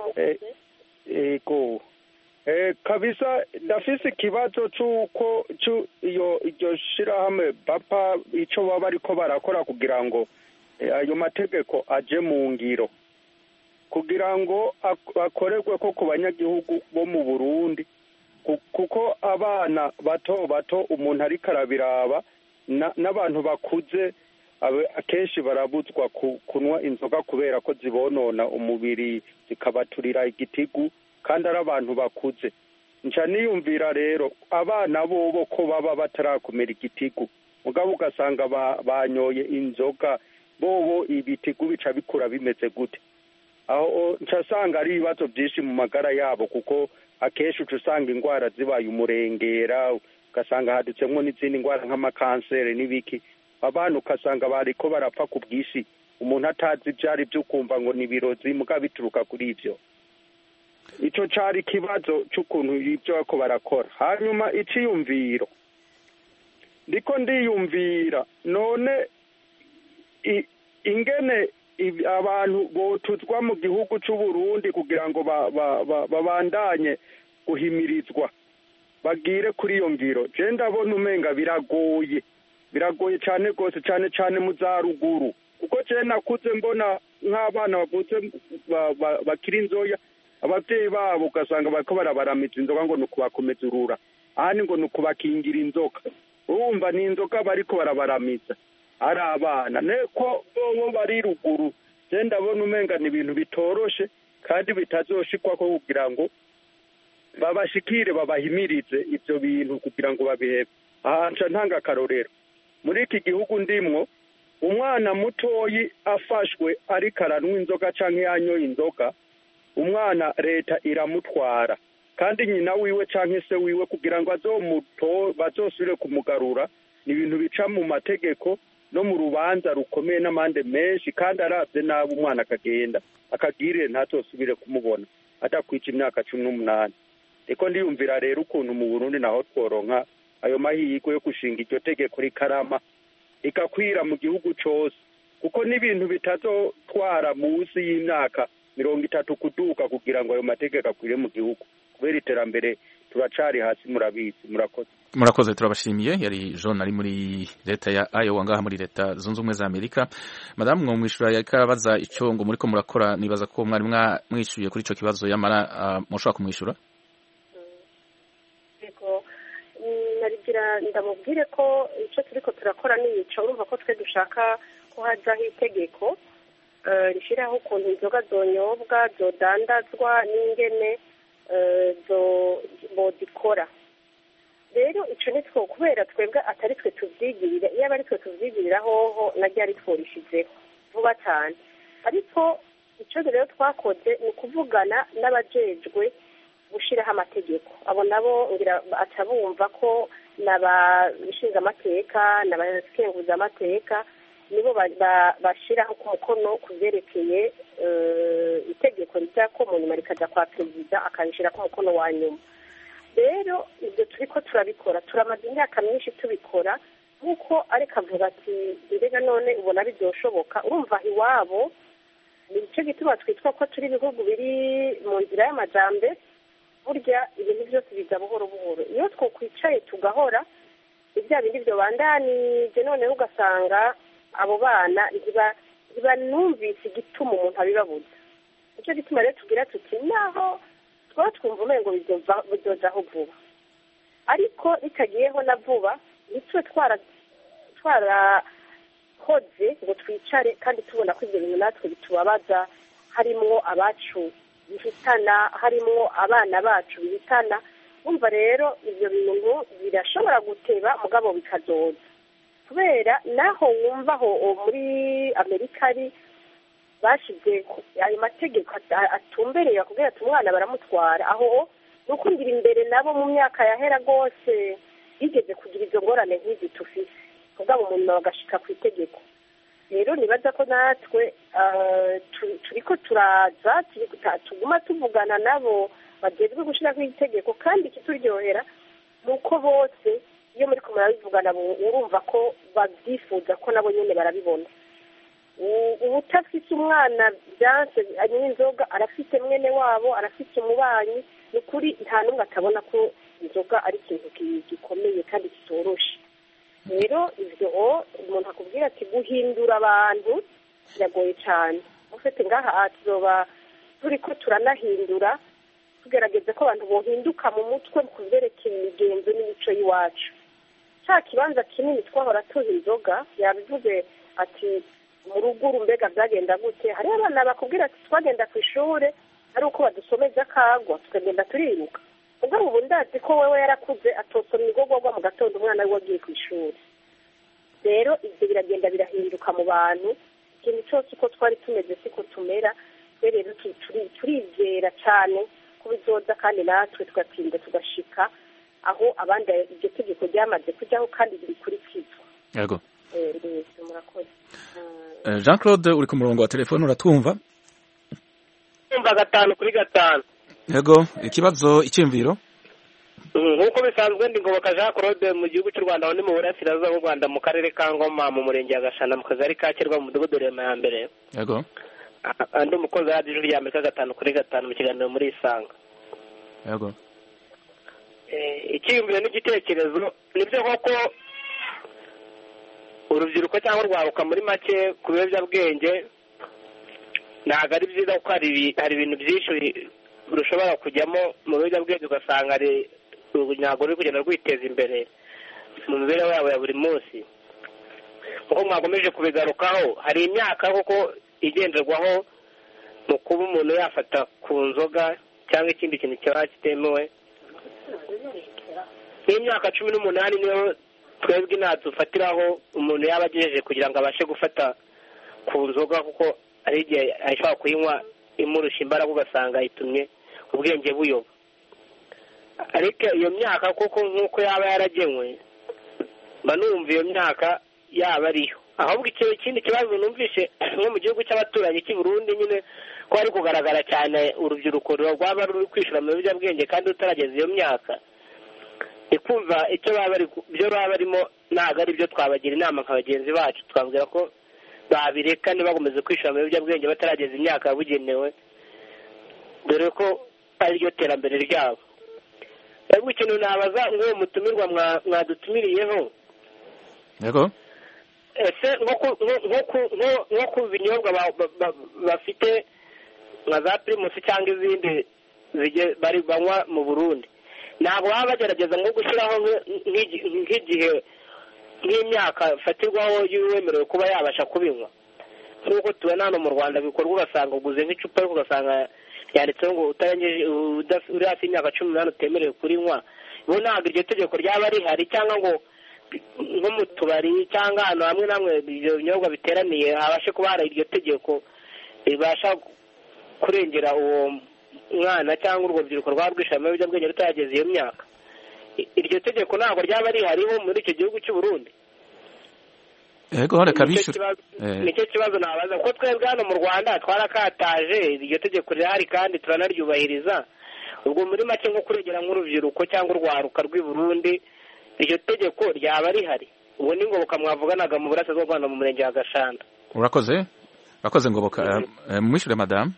Ego. Eh kabisa ndafise ikibazo cyuko cyo iyo iryo shirahamwe Bapa ico baba ariko barakora kugira ngo ayo mategeko aje mu ngiro, kugira ngo akorerwe ko ku banyagihugu bo mu Burundi, kuko abana bato bato umuntu ari karabiraba n'abantu bakuze akenshi barabuzwa kunwa inzoga kubera ko zibonona umubiri zikabaturira igitigu kandi ari abantu bakuze. Nca niyumvira rero abana bobo ko baba batarakomera igitigu mugabo ugasanga banyoye inzoga bobo ibitigu bica bikura bimeze gute. Aho nca sanga ari ibibazo byinshi mu magara yabo, kuko akenshi usanga indwara zibaye umurengera, ugasanga hadutsemwo n'izindi ndwara nk'amakanseri n'ibiki. Abantu ukasanga bariko barapfa ku bwinshi, umuntu atazi ivyari byo kumva ngo ni birozi muga bituruka kuri ivyo. Ico cari kibazo c'ukuntu ivyo bako barakora. Hanyuma iciyumviro ndiko ndiyumvira none ingene abantu botuzwa mu gihugu c'u Burundi kugira ngo babandanye guhimirizwa bagire kuri iyo ngiro. Je ndabona umenga biragoye biragoye cyane rwose, cyane cyane mu za ruguru, kuko je nakuze mbona nk'abana bavutse bakiri inzoya abavyeyi babo ugasanga bariko barabaramiza inzoga ngo nukubakomeza urura, ahandi ngo nukubakingira inzoka. Urumva ni inzoga bariko barabaramiza ari abana neko bo bari ruguru. Je ndabona umenga ni ibintu bitoroshe kandi bitazoshikwa ko kugira ngo babashikire babahimirize ivyo bintu kugira ngo babihebe. Aha nca ntanga akarorero, muri iki gihugu ndimwo umwana mutoyi afashwe ariko aranywa inzoga canke yanyoye inzoga, umwana leta iramutwara kandi nyina wiwe canke se wiwe kugira ngo azomuto bazosubire kumugarura. Ni ibintu bica mu mategeko no mu rubanza rukomeye n'amande menshi, kandi aravye nabi umwana akagenda akagirire ntazosubire kumubona atakwica imyaka cumi n'umunani. Eko ndiyumvira rero ukuntu mu Burundi naho tworonka ayo mahirwe yo gushinga iryo tegeko rikarama ikakwira mu gihugu cose, kuko n'ibintu bitazotwara munsi y'imyaka mirongo itatu kuduka kugira ngo ayo mategeko akwire mu gihugu, kubera iterambere turacari hasi. Murabizi. Murakoze. Murakoze, turabashimiye. Yari John ari muri leta ya Iowa ngaha muri leta zunze ubumwe za Amerika. Madamu mwo mwishura yakabaza ico ngo muriko murakora, nibaza ko mwari mwishuye kuri ico kibazo yamara uh, mushobora kumwishura. Yego, narigira ndamubwire ko ico turiko turakora ni ico, urumva ko twe dushaka ko hajaho itegeko rishiraho ukuntu inzoga zonyobwa zodandazwa n'ingene bodikora. Rero ico nitwo kubera twebwe atari twe tuvyigirira, iyo aba ari twe tuvyigirira hoho naryo ari tworishizeho vuba cyane. ariko icyo rero twakoze ni ukuvugana n'abajejwe gushyiraho amategeko abo nabo ngira aca bumva ko n'abashinga amateka n'abakenguza amateka nibo bashyiraho ku mukono ku byerekeye itegeko rya ko mu nyuma rikajya kwa perezida akarishyira ku mukono wa nyuma rero ibyo turi ko turabikora turamaze imyaka myinshi tubikora nk'uko ariko avuga ati mbega none ubona bibyoshoboka urumva iwabo ni icyo gituma twitwa ko turi ibihugu biri mu nzira y'amajyambere burya ibintu byose biza buhoro buhoro iyo twakwicaye tugahora ibya bindi byo bandanije noneho ugasanga abo bana ntibanumvise igituma umuntu abibabuza nicyo gituma rero tugira tuti naho twaba twumva umengo bizojaho vuba ariko bitagiyeho na vuba nitwe twarahoze ngo twicare kandi tubona ko ibyo bintu natwe bitubabaza harimwo abacu bihitana harimwo abana bacu bihitana wumva rero ibyo bintu birashobora guteba mugabo bikazoza kubera naho wumva aho muri amerika ari bashyize ayo mategeko atumbereye kugira ati umwana baramutwara aho ni ukumvira imbere nabo mu myaka yahera rwose bigeze kugira izo ngorane nk'izi tufise kubwabo umuntu bagashika ku itegeko rero nibaza ko natwe turi ko turaza tuguma tuvugana nabo bagezwe gushyiraho itegeko kandi ikituryohera ni uko bose iyo muri kumwe barabivugana urumva ko babyifuza ko nabo nyine barabibona ubutafise umwana byanse anywa inzoga arafite mwene wabo arafite umubanyi ni ukuri nta n'umwe atabona ko inzoga ari ikintu gikomeye kandi kitoroshe rero ibyo umuntu akubwira ati guhindura abantu biragoye cyane ufite ngaha tuzoba turi ko turanahindura tugerageza ko abantu bohinduka mu mutwe ku byerekeye imigenzo n'imico y'iwacu cya kibanza kinini twahora tuha inzoga yabivuze ati mu ruguru mbega byagenda gute hariho abana bakubwira ati twagenda ku ishuri ari uko badusomeza akagwa tukagenda turiruka ubwo ubu ndazi ko wewe yarakuze atosoma igogorwa mu gatondo umwana we wagiye ku ishuri rero ibyo biragenda birahinduka mu bantu ikintu cyose uko twari tumeze siko tumera twe rero turizera cyane ko bizoza kandi natwe tugatinda tugashika aho abandi iryo tegeko ryamaze kujyaho kandi birikurikizwa yego murakoze Jean Claude uri ku murongo wa telefone uratumva umva gatanu kuri gatanu yego ikibazo icyumviro nk'uko bisanzwe ndi ngoboka Jean Claude mu gihugu cy'u Rwanda aho ni mu burasirazuba bw'u Rwanda mu karere ka Ngoma mu murenge wa Gashana mu kagari ka Kirwa mu mudugudu Rema ya mbere yego andi umukozi wa radiyo rya Amerika gatanu kuri gatanu mu kiganiro muri Isanga yego icyiyumviro n'igitekerezo nibyo koko urubyiruko cyangwa urwaruka muri make ku biyobyabwenge ntabwo ari byiza kuko hari ibintu byinshi rushobora kujyamo mu biyobyabwenge ugasanga ntabwo ruri kugenda rwiteza imbere mu mibereho yabo ya buri munsi nk'uko mwakomeje kubigarukaho hari imyaka koko igenderwaho mu kuba umuntu yafata ku nzoga cyangwa ikindi kintu cyaba kitemewe nk'imyaka cumi n'umunani niyo twebwe inadufatiraho umuntu yaba agejeje kugira ngo abashe gufata ku nzoga kuko ari igihe ashobora kuyinywa imurusha imbaraga ugasanga itumye ubwenge buyoba ariko iyo myaka koko nk'uko yaba yaragenwe mba numva iyo myaka yaba ariyo ahubwo ikindi kibazo numvishe nko mu gihugu cy'abaturanyi cy'i Burundi nyine ko hari kugaragara cyane urubyiruko rwaba ruri kwishyura mu biyobyabwenge kandi rutarageza iyo myaka ni kumva icyo byo baba barimo ntabwo ari byo twabagira inama nka bagenzi bacu twabwira ko babireka ntibagomeze kwishyura mu biyobyabwenge batarageza imyaka yabugenewe dore ko ari ryo terambere ryabo rero ikintu nabaza nk'uwo mutumirwa mwadutumiriyeho yego ese nko ku binyobwa bafite nka za pirimusi cyangwa izindi bari banywa mu Burundi ntabwo baba bagerageza nko gushyiraho nk'igihe nk'imyaka fatirwaho y'uwemerewe kuba yabasha kubinywa nk'uko tubona hano mu Rwanda bikorwa ugasanga uguze nk'icupa ariko ugasanga yanditseho ngo utarengeje uri hafi y'imyaka cumi n'umunani utemerewe kurinywa ubu ntabwo iryo tegeko ryaba rihari cyangwa ngo nko mu tubari cyangwa ahantu hamwe na hamwe ibyo binyobwa biteraniye habashe kuba hari iryo tegeko ribasha kurengera uwo mwana cyangwa urwo rubyiruko rwaba rwishamiye ibiyobyabwenge rutageze iyo myaka. Iryo tegeko ntabwo ryaba rihariho muri icyo gihugu cy'u Burundi. Yego reka bishyure. Nicyo kibazo nabaza kuko twebwe hano mu Rwanda twarakataje iryo tegeko rirahari kandi turanaryubahiriza. Ubwo muri make nko kurengera nk'urubyiruko cyangwa urwaruka rw'i Burundi iryo tegeko ryaba rihari. Ubu ni ngoboka mwavuganaga mu burasirazuba bw'u Rwanda mu murenge wa Gashanda. Urakoze urakoze ngoboka mwishyure madamu.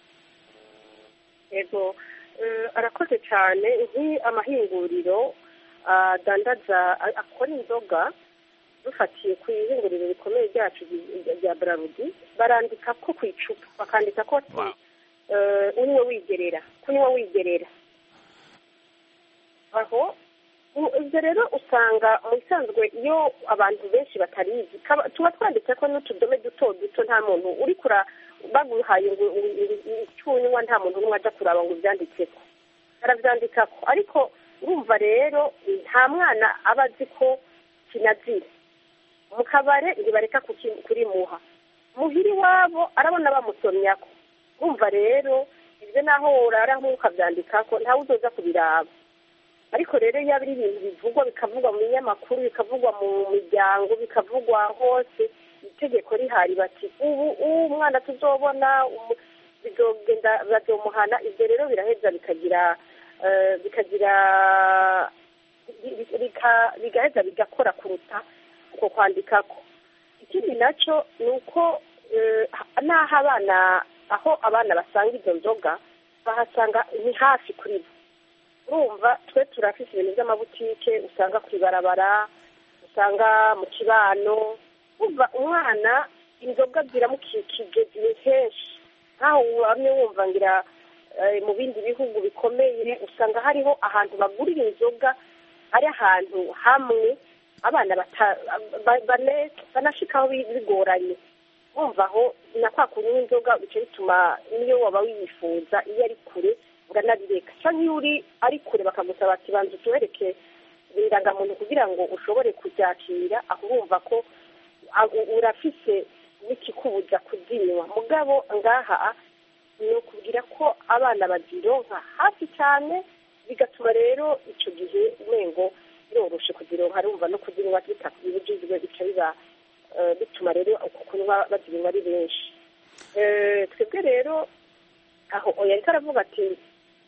Yego arakoze cyane nki amahinguriro adandaza akora inzoga dufatiye ku ihinguriro rikomeye ryacu rya Braludi barandika ko ku icupa bakandika ko unywe wigerera kunywa wigerera aho ibyo rero usanga mu bisanzwe iyo abantu benshi batarizi tuba twanditse ko n'utudome duto duto nta muntu uri kura baguhaye ngo icyunywa nta muntu n'umwe ajya kuraba ngo ubyanditseko arabyandika ko ariko urumva rero nta mwana aba azi ko kinazira mu kabare ntibareka kurimuha muhiri wabo arabona bamusomyako urumva rero ibyo naho urara nk'ukabyandikako ntawe uzoza kubiraba ariko rero iyo ari ibintu bivugwa bikavugwa mu binyamakuru bikavugwa mu miryango bikavugwa hose itegeko rihari bati ubu umwana tuzobona bizogenda bazomuhana ibyo rero biraheza bikagira bikagira bigaheza bigakora kuruta uko kwandikako. Ikindi nacyo ni uko n'aho abana aho abana basanga izo nzoga bahasanga ni hafi kuri bo. Urumva twe turafise ibintu by'amabutike usanga ku ibarabara usanga mu kibano umva umwana inzoga ziramukikije ziri henshi nkaho wamwe wumva ngira mu bindi bihugu bikomeye usanga hariho ahantu bagurira inzoga ari ahantu hamwe abana banashikaho bigoranye wumva aho na kwa kunywa inzoga bice bituma niyo waba wiyifuza iyo ari kure uranabireka cyangwa iyo uri ari kure bakagusaba ati banza utuhereke indangamuntu kugira ngo ushobore kubyakira aho urumva ko urafise n'ikikubuza kuzinywa mugabo ngaha ni ukubwira ko abana bazironka hafi cyane bigatuma rero icyo gihe umengo biroroshe kuzironka arumva no kuzinywa bitakubibujijwe bica biba bituma rero uko kunywa bazinywa ari benshi twebwe rero aho oya ariko aravuga ati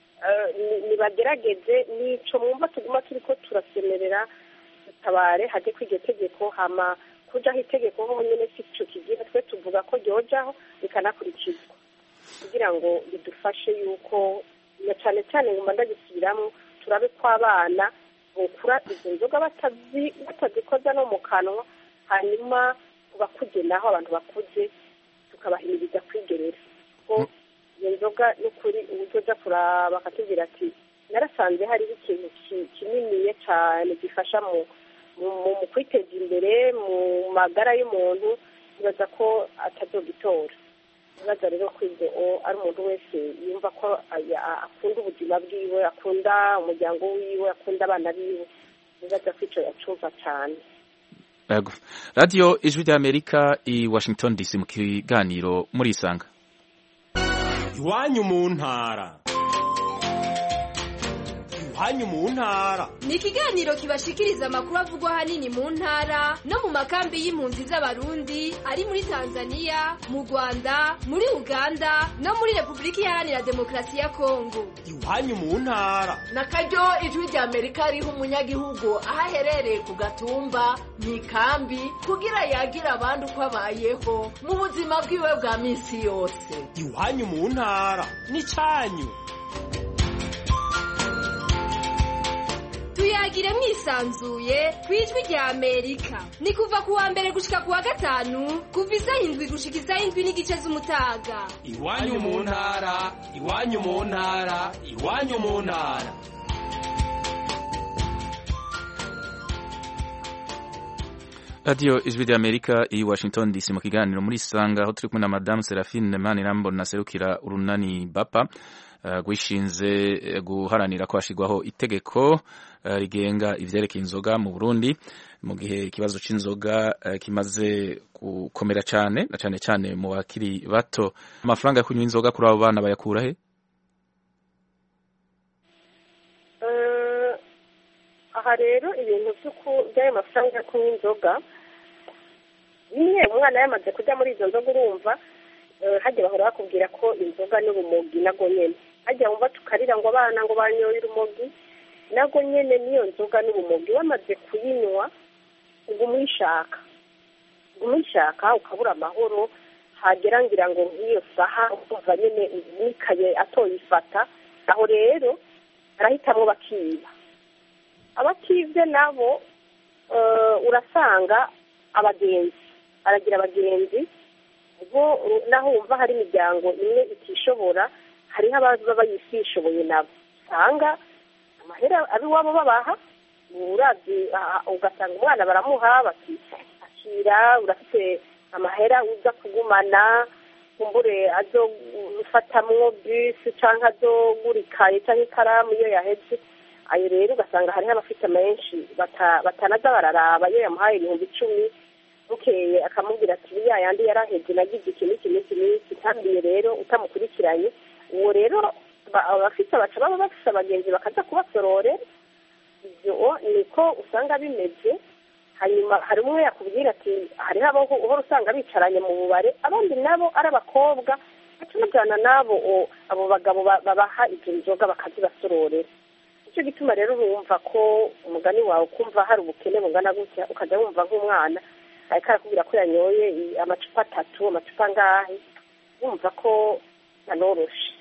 nibagerageze n'icyo mwumva tuguma turi ko turasemerera dutabare hajye kw'iryo tegeko hama kujaho itegeko ho nyine si cyo kigira twe tuvuga ko ryojaho bikanakurikizwa kugira ngo bidufashe yuko na cyane cyane ngomba ndagisubiramo turabe ko abana bokura izo nzoga batazikoza no mu kanwa hanyuma bakuze naho abantu bakuze tukabahimiriza kwigerera ko iyo nzoga n'ukuri ubuzoza kuraba bakatubwira ati narasanze hariho ikintu kininiye cyane gifasha mu mu kwiteza imbere mu magara y'umuntu bibaza ko atazogitora bibaza rero ko ibyo ari umuntu wese yumva ko akunda ubuzima bwiwe akunda umuryango wiwe akunda abana biwe bibaza ko icyo yacumva cyane. radiyo ijwi ry'amerika i washington dc mu kiganiro muri isanga iwanyu mu ntara iwanyu mu ntara ni ikiganiro kibashikiriza amakuru avugwa ahanini mu ntara no mu makambi y'impunzi z'abarundi ari muri Tanzania mu Rwanda muri Uganda no muri Repubulika Iharanira Demokarasi ya Kongo iwanyu mu ntara na karyo ijwi rya Amerika riha umunyagihugu aho aherereye ku gatumba mu ikambi kugira yagira abandi uko abayeho mu buzima bwiwe bwa minsi yose iwanyu mu ntara ni cyanyu tuyagire mwisanzuye ku ijwi rya Amerika ni kuva ku wa mbere gushika ku wa gatanu kuva isaha indwi gushika isaha indwi n'igice z'umutaga iwanyu mu ntara iwanyu mu ntara iwanyu mu ntara. radiyo ijwi ry'amerika i washington dc mu kiganiro muri isanga aho turi kumwe na madamu Seraphine Manirambona naserukira urunani bapa rwishinze guharanira ko hashirwaho itegeko rigenga ivyerekeye inzoga mu Burundi mu gihe ikibazo c'inzoga kimaze gukomera cane na cane cane mu bakiri bato. Amafaranga yo kunywa inzoga kuri abo bana bayakura he? Aha rero ibintu by'ayo mafaranga yo kunywa inzoga niye umwana yamaze kujya muri izo nzoga urumva hajya bahora bakubwira ko inzoga n'urumogi nago nyene hajya wumva tukarira ngo abana ngo banyoye urumogi nago nyene niyo nzoga n'urumogi wamaze kuyinywa ubwo umwishaka umwishaka ukabura amahoro hagera ngira ngo nk'iyo saha ukumva nyene nikaye atoyifata aho rero arahitamwo bakiba abakivye nabo urasanga abagenzi aragira abagenzi ubwo naho wumva hari imiryango imwe itishobora hariho abaza bayisishoboye nabo usanga amahera abiwabo babaha uravye ugasanga umwana baramuha bati akira urafite amahera uza kugumana kumbure azofatamwo bisi canke azogurikaye canke ikaramu iyo yaheze ayo rero ugasanga hariho abafite menshi batanaza bararaba iyo yamuhaye ibihumbi icumi bukeye akamubwira ati ya yandi yaraheze nagize iki n'iki n'iki n'iki kandi rero utamukurikiranye uwo rero abafite baca baba bafise abagenzi bakaza kubasororera ivyo niko usanga bimeze. Hanyuma hari umwe yakubwira ati hariho abo uhora usanga bicaranye mu bubare abandi nabo ari abakobwa bacanajana nabo abo bagabo babaha izo nzoga bakazibasororera. Icyo gituma rero urumva ko umugani wawe ukumva hari ubukene bungana gutya ukajya wumva nk'umwana ariko arakubwira ko yanyoye amacupa atatu amacupa angahe wumva ko anoroshe.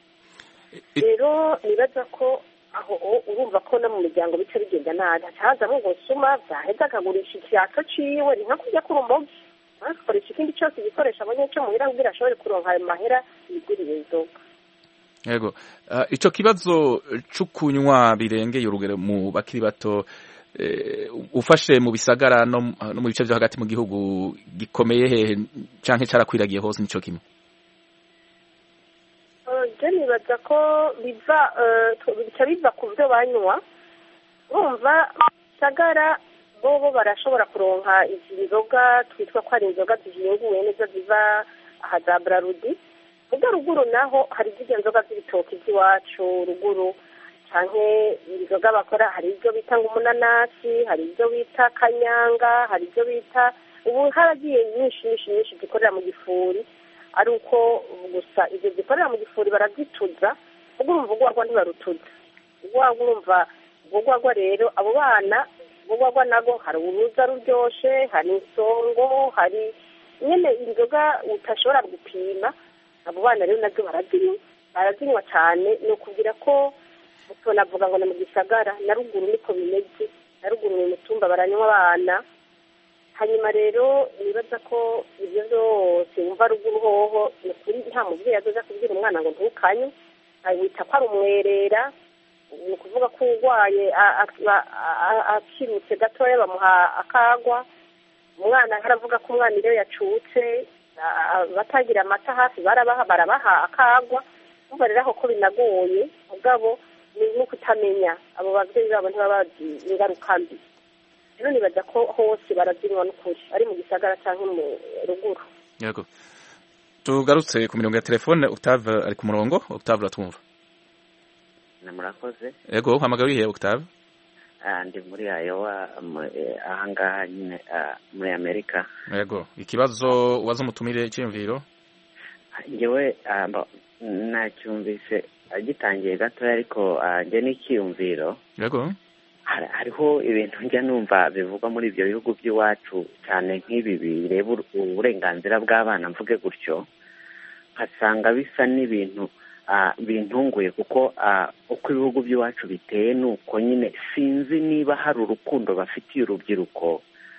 Rero nibaza ko aho urumva ko no mu miryango bice bigenda nabi hazamo ngo suma byaheza akagurisha ikiyato ciwe ni nka kurya k'urumogi akoresha ikindi cyose gikoresha abonye cyo muhira kugira ashobore kuronka ayo mahera yigurire inzoga. Yego uh, ico kibazo c'ukunywa birengeye urugero mu bakiri bato uh, ufashe mu bisagara no, no mu bice byo hagati mu gihugu gikomeye hehe canke carakwiragiye hose nico kimwe? Je nibaza ko biva bica biva ku byo banywa urumva bisagara bobo barashobora kuronka izi nzoga twitwa ko ari inzoga zihinguwe neza ziva aha za Brarudi. Ubwo ruguru naho hari izijya nzoga z'ibitoki by'iwacu ruguru canke inzoga bakora hari ibyo bita ngo umunanasi hari ibyo bita kanyanga hari ibyo bita ubu haragiye nyinshi nyinshi nyinshi zikorera mu gifuri ari uko gusa ibyo zikorera mu gifuri barazituza ubwo urumva urwagwa ntibarutuza urwagwa urumva urwagwa rero abo bana urwagwa nago hari uruza ruryoshe hari insongo hari nyene inzoga utashobora gupima abo bana rero nabyo barazinywa barazinywa cyane ni ukubwira ko tunavuga ngo ni mu gisagara na ruguru niko bimeze na ruguru mu mutumba baranywa abana. Hanyuma rero nibaza ko ibyo byose wumva ruguru hoho ni kuri nta mubyeyi azoza kubwira umwana ngo ntukanywe wita ko ari umwerera ni ukuvuga ko urwaye akirutse gatoya bamuha akagwa umwana haravuga ko umwana iyo yacutse batagira amata hafi barabaha barabaha akagwa umva rero aho ko binagoye mugabo ni no kutamenya abo bavyeyi babo ntibabazi ingaruka mbi. Rero nibaza ko hose barazinywa n'ukuri ari mu gisagara canke mu ruguru. Yego tugarutse ku mirongo ya telefone Octave ari ku murongo. Octave uratumva? Namurakoze. Yego hamagara wihe Octave? Ndi muri Iowa ahangaha nyine muri Amerika. Yego ikibazo waza umutumire cy'imviro? Ngewe nacyumvise agitangiye gato ariko nge n'ikiyumviro. Yego hariho ibintu njya numva bivugwa muri ibyo bihugu by'iwacu cyane nk'ibi bireba uburenganzira bw'abana mvuge gutyo nkasanga bisa n'ibintu bintunguye kuko uko ibihugu by'iwacu biteye nuko nyine sinzi niba hari urukundo bafitiye urubyiruko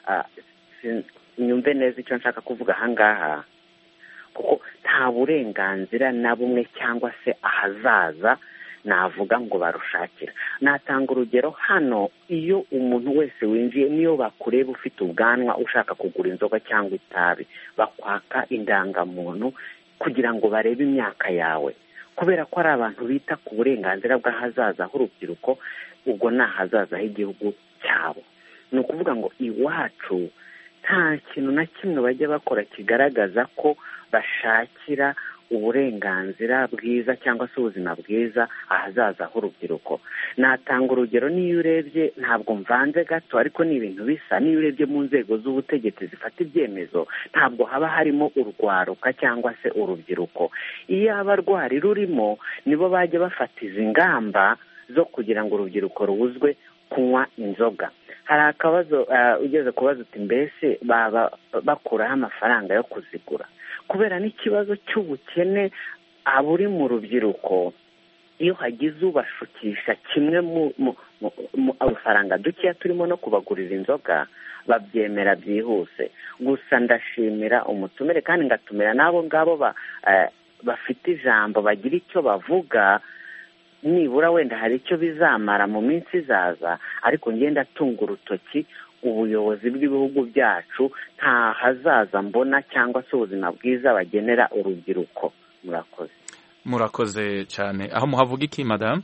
nyumve neza icyo nshaka kuvuga ahangaha kuko nta burenganzira na bumwe cyangwa se ahazaza navuga ngo barushakira. Natanga urugero hano iyo umuntu wese winjiye niyo bakureba ufite ubwanwa ushaka kugura inzoga cyangwa itabi bakwaka indangamuntu kugira ngo barebe imyaka yawe kubera ko ari abantu bita ku burenganzira bw'ahazaza h'urubyiruko, ubwo ni ahazaza h'igihugu cyabo. Ni ukuvuga ngo iwacu nta kintu na kimwe bajya bakora kigaragaza ko bashakira uburenganzira bwiza cyangwa se ubuzima bwiza ahazaza h'urubyiruko. Natanga urugero, n'iyo urebye, ntabwo mvanze gato, ariko ni ibintu bisa. N'iyo urebye mu nzego z'ubutegetsi zifata ibyemezo, ntabwo haba harimo urwaruka cyangwa se urubyiruko. Iyo abarwari rurimo, nibo bajya bafata izi ngamba zo kugira ngo urubyiruko rubuzwe kunywa inzoga. Hari akabazo ugeze kubaza uti mbese baba bakuraho amafaranga yo kuzigura, kubera n'ikibazo cy'ubukene aburi mu rubyiruko. Iyo hagize ubashukisha kimwe mu amafaranga dukeya turimo no kubagurira inzoga, babyemera byihuse. Gusa ndashimira umutumire kandi ngatumira n'abo ngabo bafite ijambo, bagira icyo bavuga, nibura wenda hari icyo bizamara mu minsi izaza. Ariko ngenda tunga urutoki ubuyobozi bw'ibihugu byacu, nta hazaza mbona cyangwa se ubuzima bwiza bagenera urubyiruko. Murakoze. Murakoze cyane. Aho muhavuga iki madame?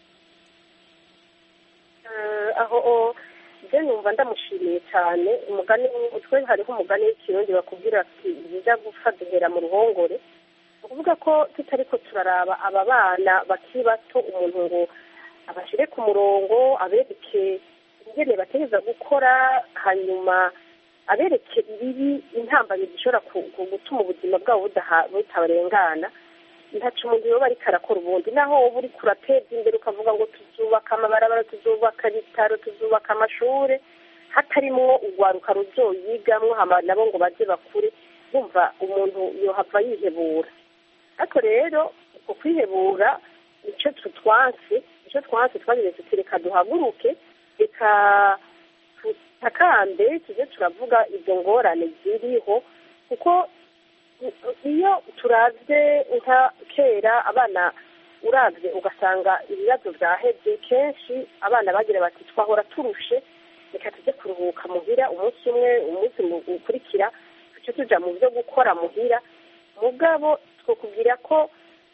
aho je numva ndamushimiye cyane. Umugani utwe hariho umugani w'ikirundi bakubwira ati bijya gupfa duhera mu ruhongore. Ukuvuga ko tutariko turaraba aba bana bakiri bato, umuntu ngo abashire ku murongo, abereke ingene bategeza gukora, hanyuma abereke ibibi, intambamyi zishobora gutuma ubuzima bwabo butabarengana. Ntacu umuntu yoba ariko arakora ubundi, naho wowe uri kurateza imbere ukavuga ngo tuzubaka amabarabara, tuzubaka ibitaro, tuzubaka amashure, hatarimwo urwaruka ruzoyigamwo hama nabo ngo baze bakure, bumva umuntu yohava yihebura. Ariko rero uko kwihebura icyo tutwanse icyo twanse twageze tuti reka duhaguruke, reka tutakambe tujye turavuga izo ngorane ziriho, kuko iyo turavye nka kera abana uravye ugasanga ibibazo byahebye, kenshi abana bagira bati twahora turushe, reka tujye kuruhuka muhira umunsi umwe, umunsi ukurikira tuce tuja mu byo gukora muhira. Mugabo twokubwira ko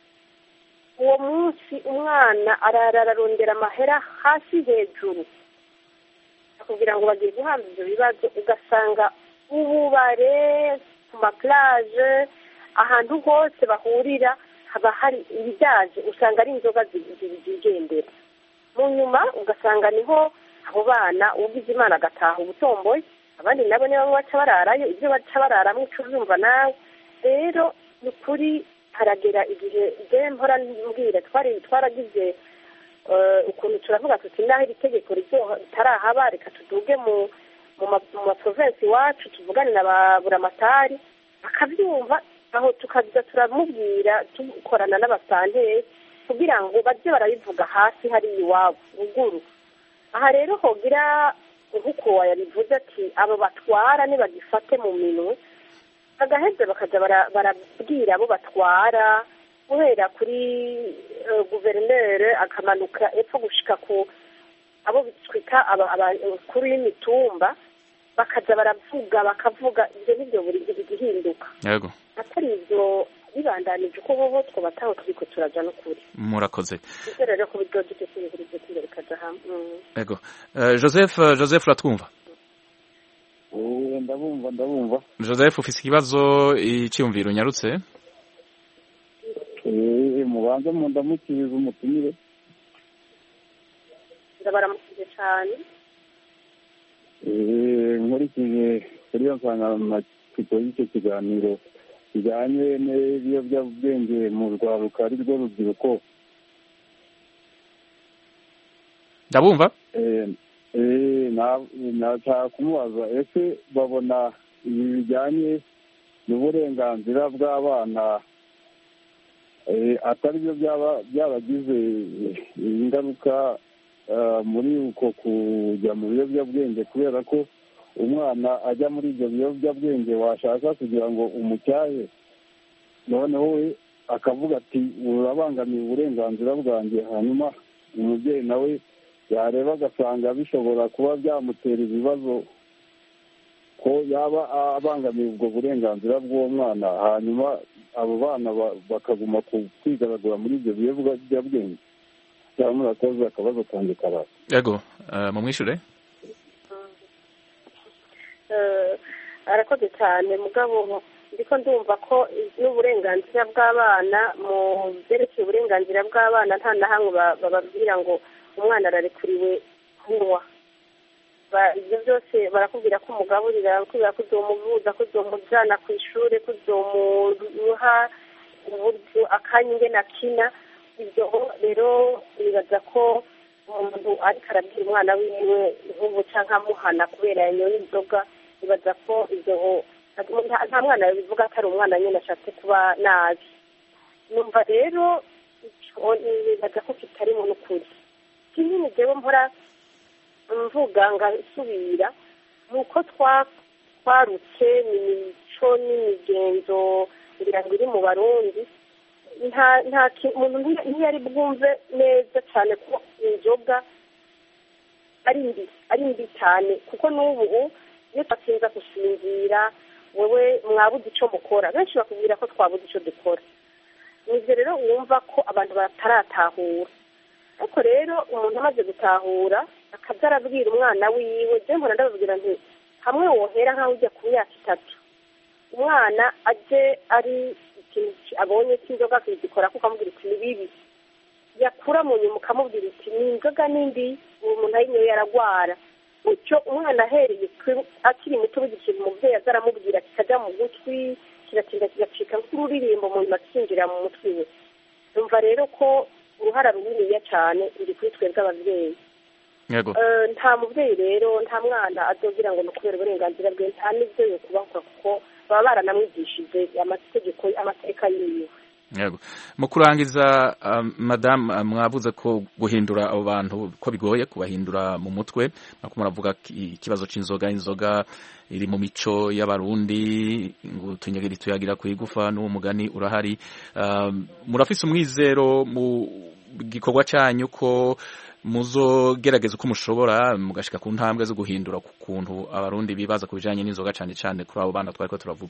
uwo munsi umwana arararondera amahera hasi hejuru, akubwira ngo bagiye guhamba ibyo bibazo, ugasanga ububare ku maplaje, ahantu hose bahurira haba hari ibidaje, usanga ari inzoga zigendera. Mu nyuma ugasanga niho abo bana ugize Imana agataha ubutomboye, abandi nabo nibo baca bararayo, ibyo baca bararamwe ucuzumva nawe. Rero ni ukuri haragera igihe je mpora mbwira twari twaragize ukuntu turavuga tuti naho iri tegeko ritarahaba, reka tuduge mu mu maprovensi iwacu tuvugane na baburamatari bakabyumva, aho tukaza turamubwira tukorana n'abasanteri kugira ngo bajye barabivuga hasi hari iwabo ruguru. Aha rero hogira nk'uko yabivuze ati abo batwara nibagifate mu minwe, bagaheze bakaza barabwira abo batwara guhera kuri guverineri akamanuka epfo gushika ku abo twita abakuru y'imitumba, bakaza baravuga bakavuga ibyo nibyo buri gihinduka. Yego. Atari ibyo bibandanije uko bobo twabataho turiko turaja no kuri. Murakoze. Rero ko bidoje cy'ibirije cy'ibirije kaza hamwe. Yego. Joseph Joseph Latwumva. Eh ndabumva ndabumva. Joseph ufise ikibazo icyumviro nyarutse? Eh mubanza mu ndamukiriza umutumire. Ndabaramukije cyane. Eh nkurikije kuri yo nsanganyamatsiko y'icyo kiganiro kijyanye n'ibiyobyabwenge mu rwaruka ari rwo rubyiruko. Ndabumva? Eh eh nashaka kumubaza, ese babona ibi bijyanye n'uburenganzira bw'abana atari byo byabagize ingaruka muri uko kujya mu biyobyabwenge, kubera ko umwana ajya muri ibyo biyobyabwenge washaka kugira ngo umucyahe, noneho we akavuga ati urabangamiye uburenganzira bwanjye, hanyuma umubyeyi nawe yareba agasanga bishobora kuba byamutera ibibazo ko yaba abangamiye ubwo burenganzira bw'uwo mwana hanyuma abo bana bakaguma kwigaragura muri ibyo biyobyabwenge. cyangwa murakoze akabazo kanjye karasa. Yego mumwishure. Arakoze cyane mugabo ndiko ndumva ko n'uburenganzira bw'abana mu byerekeye uburenganzira bw'abana nta na hamwe bababwira ngo umwana ararekuriwe kunywa. Ibyo byose barakubwira ko umugaburira, barakubwira ko uzomubuza, ko uzomujyana ku ishuri, ko uzomuha uburyo akanya ingene akina. Ibyo rero bibaza ko umuntu ariko arabwira umwana wiwe nk'ubu cyangwa amuhana kubera yanyoye inzoga, bibaza ko ibyo nta mwana bivuga ko ari umwana nyine ashatse kuba nabi. Numva rero bibaza ko kitari mu n'ukuri. Kinini jewe mpora mvuga ngasubira nuko twarutse n'imico n'imigenzo ngira ngo iri mu Barundi, nta nta umuntu ntiyari bwumve neza cyane ko inzoga ari mbi ari mbi cyane, kuko n'ubu iyo twatinza gusinzira wewe mwabuze icyo mukora, benshi bakubwira ko twabuze icyo dukora. Nibyo rero wumva ko abantu bataratahura, ariko rero umuntu amaze gutahura akaza arabwira umwana wiwe, je mpora ndababwira nti hamwe wohera nk'aho ujya ku myaka itatu umwana aje ari ikintu abonye cy'inzoga akizikora kuko amubwira iti ni bibi, yakura mu nyuma ukamubwira iti ni inzoga n'indi uwo muntu ayinyoye aragwara. Mucyo umwana ahereye akiri muto ubuze ikintu umubyeyi aza aramubwira kikajya mu gutwi kiratinda kigacika nk'ururirimbo mu nyuma kinjira mu mutwe we. Numva rero ko uruhara runiniya cyane ruri kuri twebwe ababyeyi. Nta mubyeyi rero nta mwana azogira ngo ni ukubera uburenganzira bwe, nta n'ibyo yo kubakora kuko baba baranamwigishije amategeko amateka yiwe. Yego. Mu kurangiza uh, madam uh, mwavuze ko guhindura abo bantu ko bigoye kubahindura mu mutwe, nako muravuga ikibazo c'inzoga, inzoga iri mu mico y'Abarundi ngo tunyegeri tuyagira kwigufa n'uwo mugani urahari. Uh, murafise umwizero mu gikorwa cyanyu ko muzogerageza uko mushobora mugashika ku ntambwe zo guhindura ku kuntu Abarundi bibaza kubijanye n'inzoga cyane cyane kuri abo bana twariko turavuga?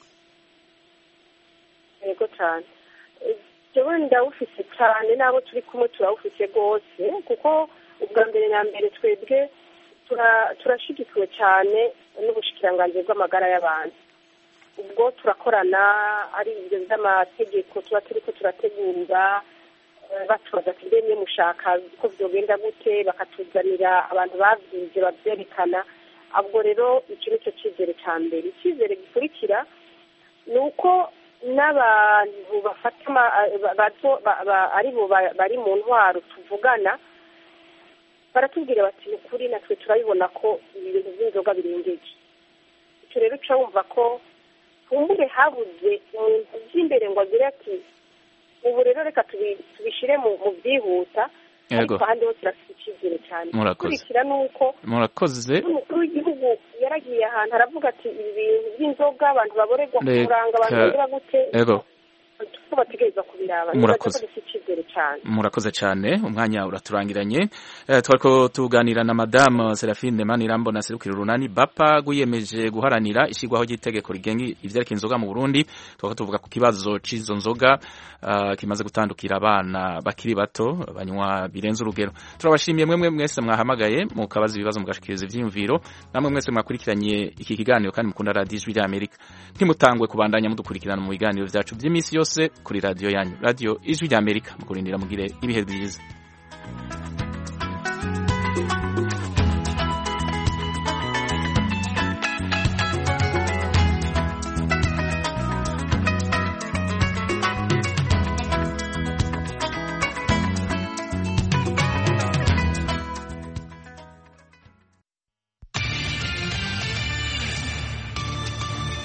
Yego cyane. Jewe ndawufise cyane nabo turi kumwe turawufise rwose, kuko ubwa mbere na mbere twebwe turashigikiwe cyane n'ubushikiranganji bw'amagara y'abantu. Ubwo turakorana ari ibyo by'amategeko tuba turiko turategura, batubaza ati mbe mushaka ko vyogenda gute, bakatuzanira abantu bavyize bavyerekana. Ubwo rero icyo nicyo cyizere cya mbere. Icyizere gikurikira ni uko n'abantu bafata ari bo bari mu ntwaro tuvugana baratubwira bati ukuri natwe turabibona ko ibintu by'inzoga birengeje. Icyo rero uca wumva ko kumbure habuze umuntu by'imbere ngo agire ati ubu rero reka tubishire mu byihuta, ariko ahandi hose turafite icyizere cyane. Kurikira nuko murakoze umukuru w'igihugu yaragiye ahantu aravuga ati ibi bintu by'inzoga abantu baborerwa kuranga abantu bagira gute bategereza kubiraba. Murakoze cyane, umwanya uraturangiranye. Eh, twariko tuganira na Madame Seraphine Manirambona serukira urunani Bapa guyemeje guharanira ishigwaho ry'itegeko rigenga ivyerekeye inzoga mu Burundi. Twako tuvuga ku kibazo c'izo nzoga uh, kimaze gutandukira abana bakiri bato banywa birenze urugero. Turabashimiye mwemwe mwese mwahamagaye mu kabaza ibibazo mugashikiriza ivyimviro, namwe mwese mwakurikiranye iki kiganiro kandi mukunda Radio Ijwi ry'Amerika. Ntimutangwe kubandanya mudukurikirana mu biganiro vyacu by'imisi yose kuri radio yanyu Radio Ijwi ry'Amerika. Mukurindira mugire ibihe byiza.